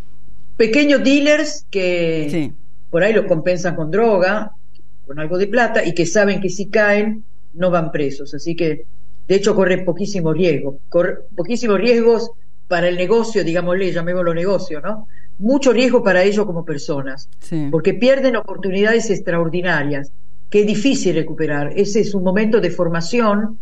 Pequeños dealers que sí, por ahí los compensan con droga, con algo de plata, y que saben que si caen no van presos, así que de hecho corren poquísimos riesgos, corren poquísimos riesgos para el negocio, digámosle, llamémoslo negocio, ¿no? Mucho riesgo para ellos como personas, sí, porque pierden oportunidades extraordinarias que es difícil recuperar. Ese es un momento de formación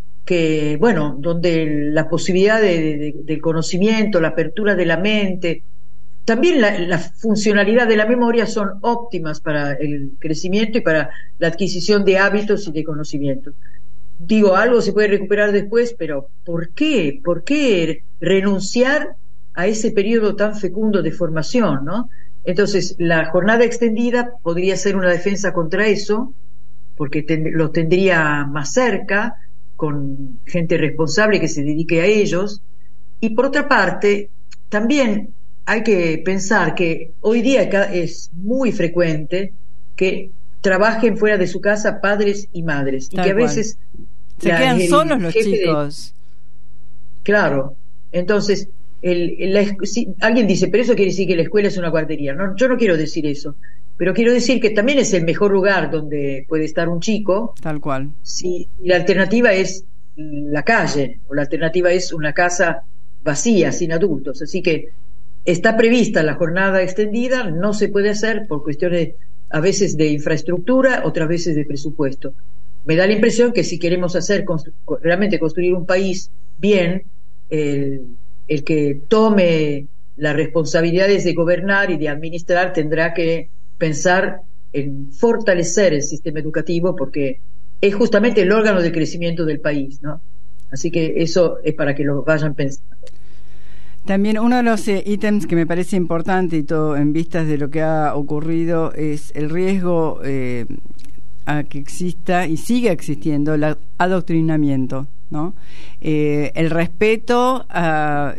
que, bueno, donde la posibilidad de, de, del conocimiento, la apertura de la mente, también la, la funcionalidad de la memoria son óptimas para el crecimiento y para la adquisición de hábitos y de conocimientos. Digo, algo se puede recuperar después, pero ¿por qué? ¿Por qué renunciar a ese periodo tan fecundo de formación, ¿no? Entonces, la jornada extendida podría ser una defensa contra eso, porque ten, los tendría más cerca, con gente responsable que se dedique a ellos. Y por otra parte, también hay que pensar que hoy día es muy frecuente que trabajen fuera de su casa padres y madres, y que a veces se la, quedan el, solos los chicos. De, claro, entonces el, el, la, si, alguien dice, pero eso quiere decir que la escuela es una guardería. No, yo no quiero decir eso, pero quiero decir que también es el mejor lugar donde puede estar un chico. Tal cual. Si la alternativa es la calle, o la alternativa es una casa vacía, sin adultos. Así que está prevista la jornada extendida, no se puede hacer por cuestiones a veces de infraestructura, otras veces de presupuesto. Me da la impresión que si queremos hacer constru- realmente construir un país bien, el, el que tome las responsabilidades de gobernar y de administrar tendrá que pensar en fortalecer el sistema educativo, porque es justamente el órgano de crecimiento del país, ¿no? Así que eso es para que lo vayan pensando. También uno de los eh, ítems que me parece importante, y todo en vistas de lo que ha ocurrido, es el riesgo eh, a que exista y siga existiendo el adoctrinamiento, ¿no? Eh, el respeto a,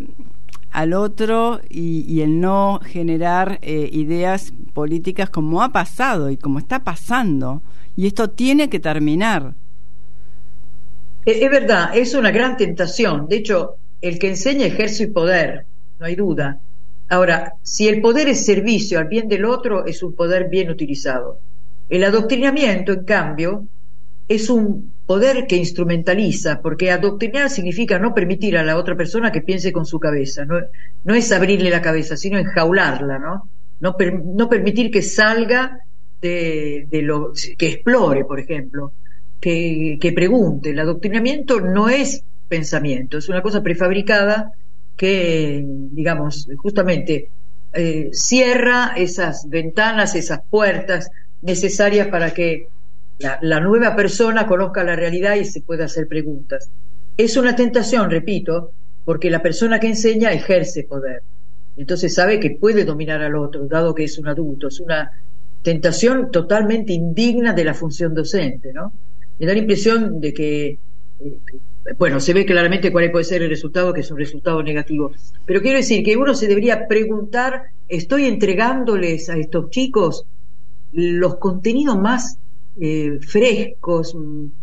al otro y, y el no generar eh, ideas políticas como ha pasado y como está pasando, y esto tiene que terminar. Es, es verdad, es una gran tentación. De hecho, el que enseña ejerce poder, no hay duda. Ahora, si el poder es servicio al bien del otro, es un poder bien utilizado. El adoctrinamiento, en cambio, es un poder que instrumentaliza, porque adoctrinar significa no permitir a la otra persona que piense con su cabeza. No, no es abrirle la cabeza, sino enjaularla, ¿no? No, per, no permitir que salga de, de lo que explore, por ejemplo, que, que pregunte. El adoctrinamiento no es pensamiento, es una cosa prefabricada que, digamos, justamente eh, cierra esas ventanas, esas puertas necesarias para que la, la nueva persona conozca la realidad y se pueda hacer preguntas. Es una tentación, repito, porque la persona que enseña ejerce poder. Entonces sabe que puede dominar al otro, dado que es un adulto. Es una tentación totalmente indigna de la función docente, ¿no? Me da la impresión de que, eh, bueno, se ve claramente cuál puede ser el resultado, que es un resultado negativo. Pero quiero decir que uno se debería preguntar, ¿estoy entregándoles a estos chicos los contenidos más eh, frescos,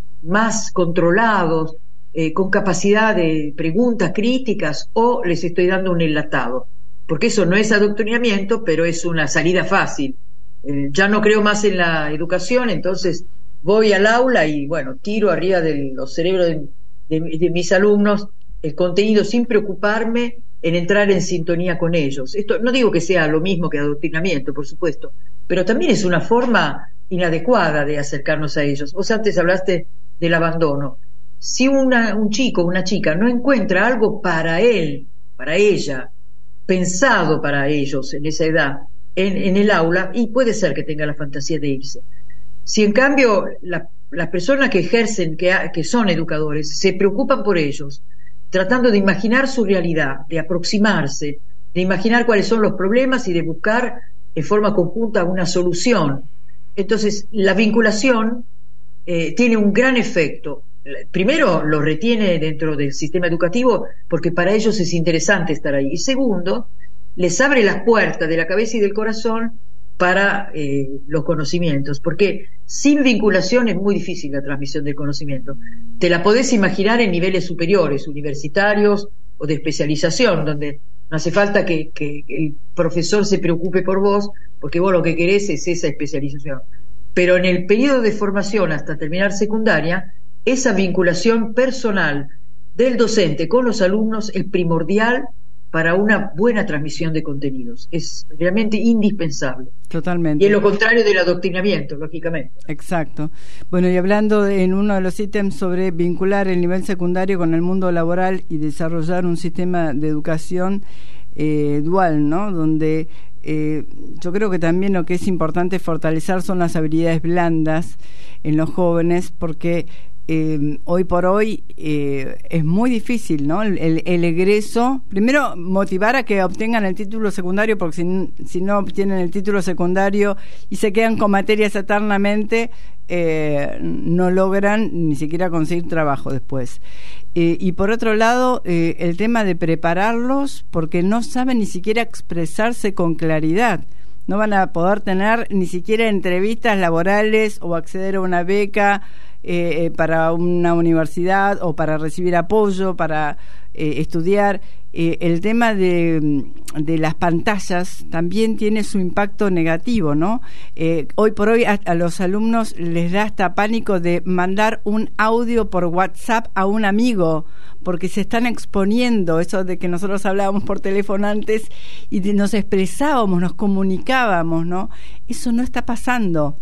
más controlados, eh, con capacidad de preguntas críticas, o les estoy dando un enlatado? Porque eso no es adoctrinamiento, pero es una salida fácil. Eh, ya no creo más en la educación, entonces voy al aula y, bueno, tiro arriba de los cerebros de, de, de mis alumnos el contenido sin preocuparme en entrar en sintonía con ellos. Esto no digo que sea lo mismo que adoctrinamiento, por supuesto, pero también es una forma inadecuada de acercarnos a ellos. Vos antes hablaste del abandono. Si una, un chico o una chica no encuentra algo para él, para ella, pensado para ellos en esa edad, en, en el aula, y puede ser que tenga la fantasía de irse. Si en cambio la, las personas que ejercen, que, que son educadores, se preocupan por ellos, tratando de imaginar su realidad, de aproximarse, de imaginar cuáles son los problemas y de buscar en forma conjunta una solución, entonces la vinculación eh, tiene un gran efecto. Primero, lo retiene dentro del sistema educativo porque para ellos es interesante estar ahí. Y segundo, les abre las puertas de la cabeza y del corazón para eh, los conocimientos, porque sin vinculación es muy difícil la transmisión del conocimiento. Te la podés imaginar en niveles superiores, universitarios o de especialización, donde no hace falta que, que el profesor se preocupe por vos, porque vos lo que querés es esa especialización. Pero en el periodo de formación hasta terminar secundaria, esa vinculación personal del docente con los alumnos es primordial para una buena transmisión de contenidos. Es realmente indispensable. Totalmente. Y es lo contrario del adoctrinamiento, lógicamente. Exacto. Bueno, y hablando de, en uno de los ítems sobre vincular el nivel secundario con el mundo laboral y desarrollar un sistema de educación eh, dual, ¿no? Donde eh, yo creo que también lo que es importante fortalecer son las habilidades blandas en los jóvenes, porque Eh, hoy por hoy eh, es muy difícil, ¿no? El, el, el egreso, primero motivar a que obtengan el título secundario, porque si, si no obtienen el título secundario y se quedan con materias eternamente, eh, no logran ni siquiera conseguir trabajo después. Eh, y por otro lado, eh, el tema de prepararlos, porque no saben ni siquiera expresarse con claridad. No van a poder tener ni siquiera entrevistas laborales o acceder a una beca eh, para una universidad o para recibir apoyo, para eh, estudiar. Eh, el tema de, de las pantallas también tiene su impacto negativo, ¿no? Eh, hoy por hoy a, a los alumnos les da hasta pánico de mandar un audio por WhatsApp a un amigo, porque se están exponiendo, eso de que nosotros hablábamos por teléfono antes y de, nos expresábamos, nos comunicábamos, ¿no? Eso no está pasando.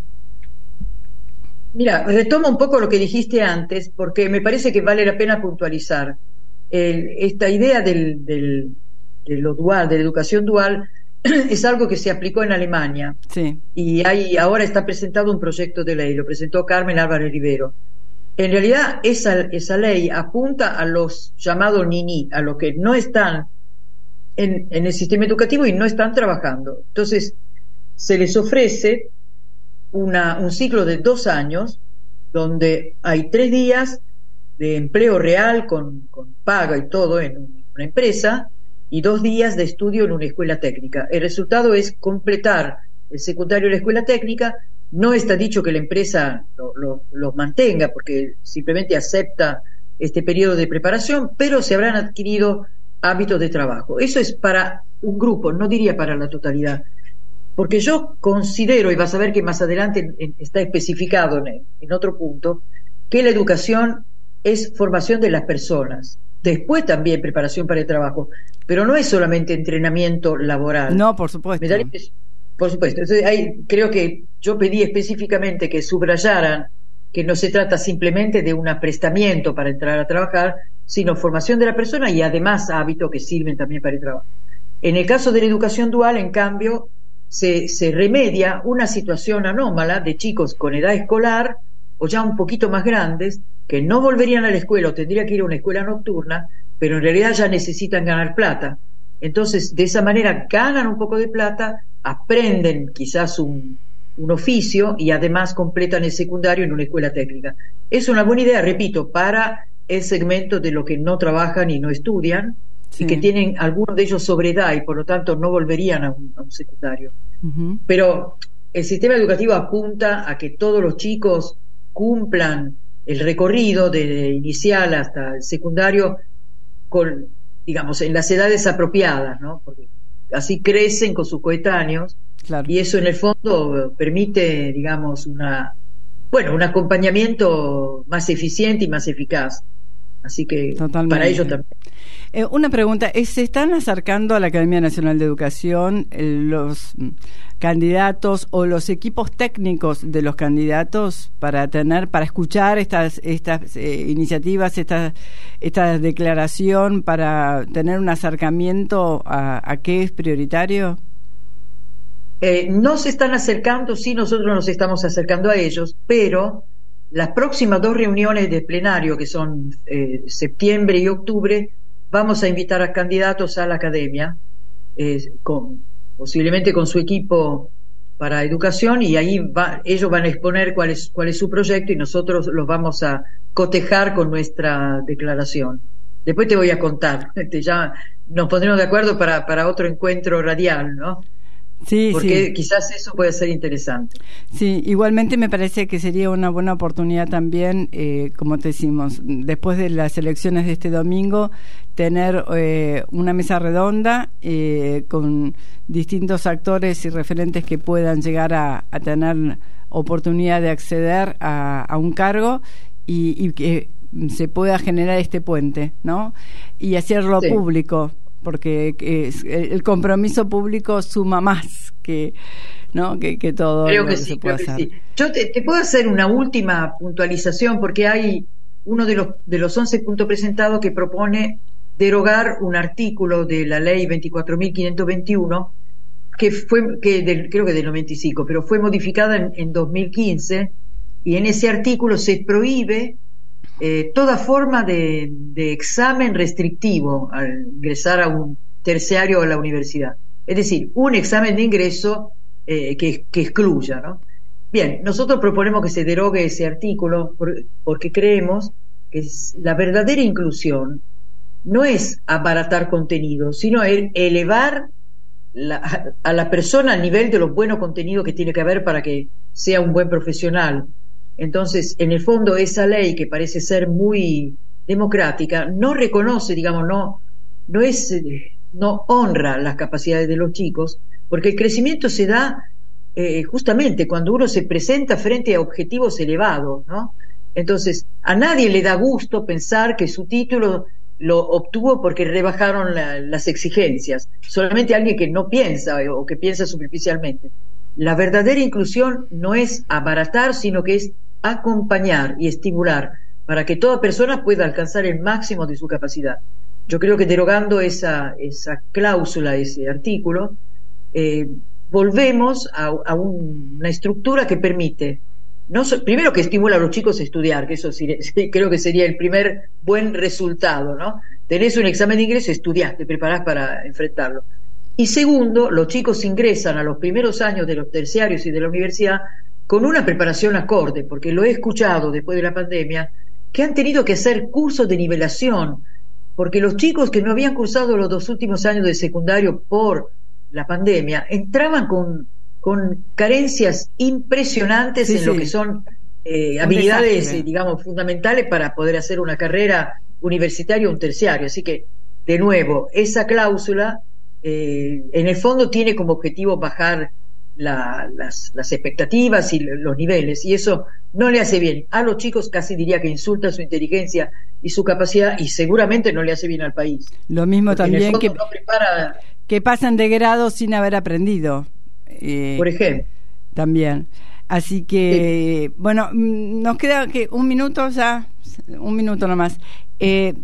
Mira, retomo un poco lo que dijiste antes, porque me parece que vale la pena puntualizar. El, esta idea del, del, de lo dual, de la educación dual, es algo que se aplicó en Alemania. Sí. Y hay, ahora está presentado un proyecto de ley, lo presentó Carmen Álvarez Rivero. En realidad, esa, esa ley apunta a los llamados niní, a los que no están en, en el sistema educativo y no están trabajando. Entonces, se les ofrece una, un ciclo de dos años, donde hay tres días de empleo real con, con paga y todo en una empresa y dos días de estudio en una escuela técnica. El resultado es completar el secundario y la escuela técnica. No está dicho que la empresa los lo, lo mantenga, porque simplemente acepta este periodo de preparación, pero se habrán adquirido hábitos de trabajo. Eso es para un grupo, no diría para la totalidad. Porque yo considero, y vas a ver que más adelante en, en, está especificado en, en otro punto, que la educación es formación de las personas, después también preparación para el trabajo, pero no es solamente entrenamiento laboral. No, por supuesto. Me da la impresión, por supuesto. Entonces, hay, creo que yo pedí específicamente que subrayaran que no se trata simplemente de un aprestamiento para entrar a trabajar, sino formación de la persona y además hábitos que sirven también para el trabajo. En el caso de la educación dual, en cambio, se, se remedia una situación anómala de chicos con edad escolar o ya un poquito más grandes que no volverían a la escuela o tendrían que ir a una escuela nocturna, pero en realidad ya necesitan ganar plata. Entonces, de esa manera ganan un poco de plata, aprenden quizás un, un oficio y además completan el secundario en una escuela técnica. Es una buena idea, repito, para el segmento de los que no trabajan y no estudian, sí, y que tienen algunos de ellos sobre edad y por lo tanto no volverían a un, a un secundario. Uh-huh. Pero el sistema educativo apunta a que todos los chicos cumplan el recorrido de inicial hasta el secundario con, digamos, en las edades apropiadas, ¿no? Porque así crecen con sus coetáneos, claro, y eso en el fondo permite, digamos, una, bueno, un acompañamiento más eficiente y más eficaz. Así que totalmente, para ellos también. Eh, una pregunta, ¿se están acercando a la Academia Nacional de Educación eh, los candidatos o los equipos técnicos de los candidatos para tener, para escuchar estas estas eh, iniciativas, esta esta declaración, para tener un acercamiento a, a qué es prioritario? Eh, no se están acercando, sí, nosotros nos estamos acercando a ellos, pero las próximas dos reuniones de plenario, que son eh, septiembre y octubre, vamos a invitar a candidatos a la academia, eh, con, posiblemente con su equipo para educación, y ahí va, ellos van a exponer cuál es, cuál es su proyecto y nosotros los vamos a cotejar con nuestra declaración. Después te voy a contar, ya nos pondremos de acuerdo para, para otro encuentro radial, ¿no? Sí, porque sí, quizás eso puede ser interesante. Sí, igualmente me parece que sería una buena oportunidad también, eh, como te decimos, después de las elecciones de este domingo, tener eh, una mesa redonda eh, con distintos actores y referentes que puedan llegar a, a tener oportunidad de acceder a, a un cargo y, y que se pueda generar este puente, ¿no? Y hacerlo sí, público, porque es, el compromiso público suma más que, ¿no? que, que todo creo lo que, que sí, se puede creo hacer. Que sí. Yo te, te puedo hacer una última puntualización, porque hay uno de los de los once puntos presentados que propone derogar un artículo de la ley veinticuatro mil quinientos veintiuno que fue, que del, creo que del noventa y cinco, pero fue modificada en, en dos mil quince, y en ese artículo se prohíbe Eh, toda forma de, de examen restrictivo al ingresar a un terciario o a la universidad. Es decir, un examen de ingreso eh, que, que excluya, ¿no? Bien, nosotros proponemos que se derogue ese artículo por, porque creemos que es, la verdadera inclusión no es abaratar contenido, sino el, elevar la, a la persona al nivel de los buenos contenidos que tiene que haber para que sea un buen profesional. Entonces, en el fondo, esa ley, que parece ser muy democrática, no reconoce, digamos, no, no es, no honra las capacidades de los chicos, porque el crecimiento se da eh, justamente cuando uno se presenta frente a objetivos elevados, ¿no? Entonces, a nadie le da gusto pensar que su título lo obtuvo porque rebajaron la, las exigencias, solamente alguien que no piensa o que piensa superficialmente. La verdadera inclusión no es abaratar, sino que es acompañar y estimular para que toda persona pueda alcanzar el máximo de su capacidad. Yo creo que derogando esa, esa cláusula, ese artículo, eh, volvemos a, a un, una estructura que permite, no so, primero que estimula a los chicos a estudiar, que eso sí, sí, creo que sería el primer buen resultado, ¿no? Tenés un examen de ingreso, estudiás, te preparás para enfrentarlo. Y segundo, los chicos ingresan a los primeros años de los terciarios y de la universidad con una preparación acorde, porque lo he escuchado después de la pandemia, que han tenido que hacer cursos de nivelación, porque los chicos que no habían cursado los dos últimos años de secundario por la pandemia, entraban con, con carencias impresionantes sí, en sí. lo que son eh, habilidades, desastre. digamos, fundamentales para poder hacer una carrera universitaria o un terciario. Así que, de nuevo, esa cláusula Eh, en el fondo tiene como objetivo bajar la, las, las expectativas y los niveles, y eso no le hace bien a los chicos, casi diría que insulta su inteligencia y su capacidad, y seguramente no le hace bien al país. Lo mismo Porque también que, no prepara... que pasan de grado sin haber aprendido, eh, por ejemplo, también. Así que sí. Bueno, nos queda que un minuto ya, un minuto nomás. Eh,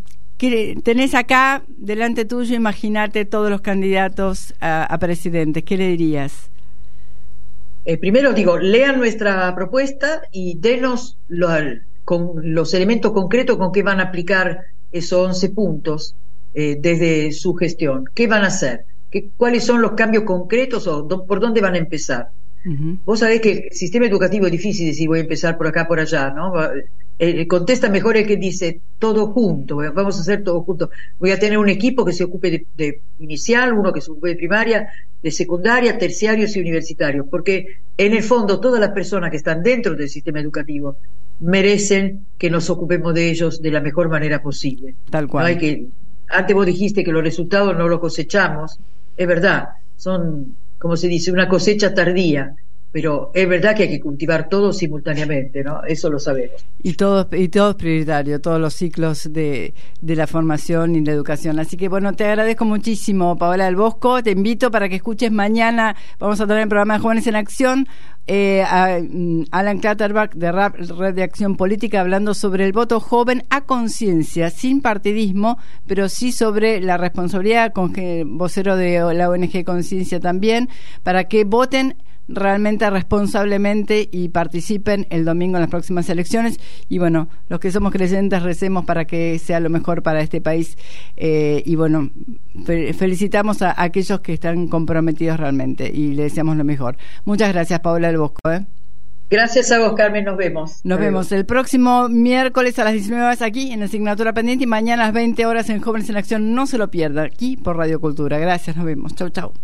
¿qué tenés acá delante tuyo? Imagínate todos los candidatos a, a presidentes. ¿Qué le dirías? Eh, primero digo, lean nuestra propuesta y denos lo, con los elementos concretos con que van a aplicar esos once puntos eh, desde su gestión. ¿Qué van a hacer? ¿Qué, ¿Cuáles son los cambios concretos o do, por dónde van a empezar? Uh-huh. Vos sabés que el sistema educativo es difícil decir voy a empezar por acá, por allá, ¿no? Eh, contesta mejor el que dice todo junto, vamos a hacer todo junto. Voy a tener un equipo que se ocupe de, de inicial, uno que se ocupe de primaria, de secundaria, terciarios y universitarios, porque en el fondo todas las personas que están dentro del sistema educativo merecen que nos ocupemos de ellos de la mejor manera posible. Tal cual. No hay que, antes vos dijiste que los resultados no los cosechamos, es verdad, son, como se dice, una cosecha tardía. Pero es verdad que hay que cultivar todo simultáneamente, ¿no? Eso lo sabemos. Y todo, y todo es prioritario, todos los ciclos de, de la formación y la educación. Así que, bueno, te agradezco muchísimo, Paola del Bosco. Te invito para que escuches mañana, vamos a tener el programa de Jóvenes en Acción, eh, a um, Alan Clatterbach de Red de Acción Política, hablando sobre el voto joven a conciencia, sin partidismo, pero sí sobre la responsabilidad, con que, vocero de la O N G Conciencia también, para que voten realmente responsablemente y participen el domingo en las próximas elecciones. Y bueno, los que somos creyentes recemos para que sea lo mejor para este país, eh, y bueno, fe- felicitamos a, a aquellos que están comprometidos realmente y le deseamos lo mejor. Muchas gracias, Paola del Bosco, ¿eh? Gracias a vos, Carmen, nos vemos. Nos Adiós. vemos el próximo miércoles a las diecinueve horas aquí en Asignatura Pendiente y mañana a las veinte horas en Jóvenes en Acción. No se lo pierda, aquí por Radio Cultura. Gracias, nos vemos. Chau, chau.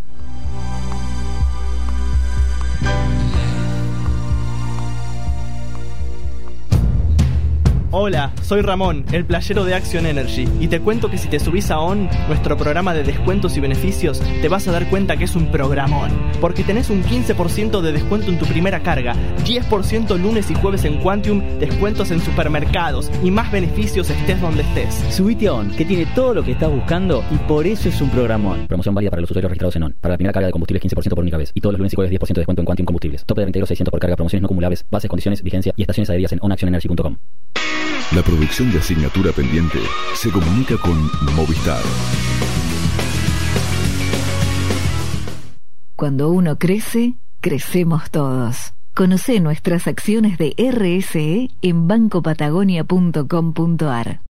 Hola, soy Ramón, el playero de Action Energy, y te cuento que si te subís a ON, nuestro programa de descuentos y beneficios, te vas a dar cuenta que es un programón, porque tenés un quince por ciento de descuento en tu primera carga, diez por ciento lunes y jueves en Quantium, descuentos en supermercados y más beneficios estés donde estés. Subite a ON, que tiene todo lo que estás buscando y por eso es un programón. Promoción válida para los usuarios registrados en ON. Para la primera carga de combustible quince por ciento por única vez. Y todos los lunes y jueves diez por ciento de descuento en Quantium Combustibles. Tope de reintegro seiscientos por carga, promociones no acumulables, bases, condiciones, vigencia y estaciones adheridas en on action energy punto com. La producción de Asignatura Pendiente se comunica con Movistar. Cuando uno crece, crecemos todos. Conocé nuestras acciones de R S E en banco patagonia punto com punto a r.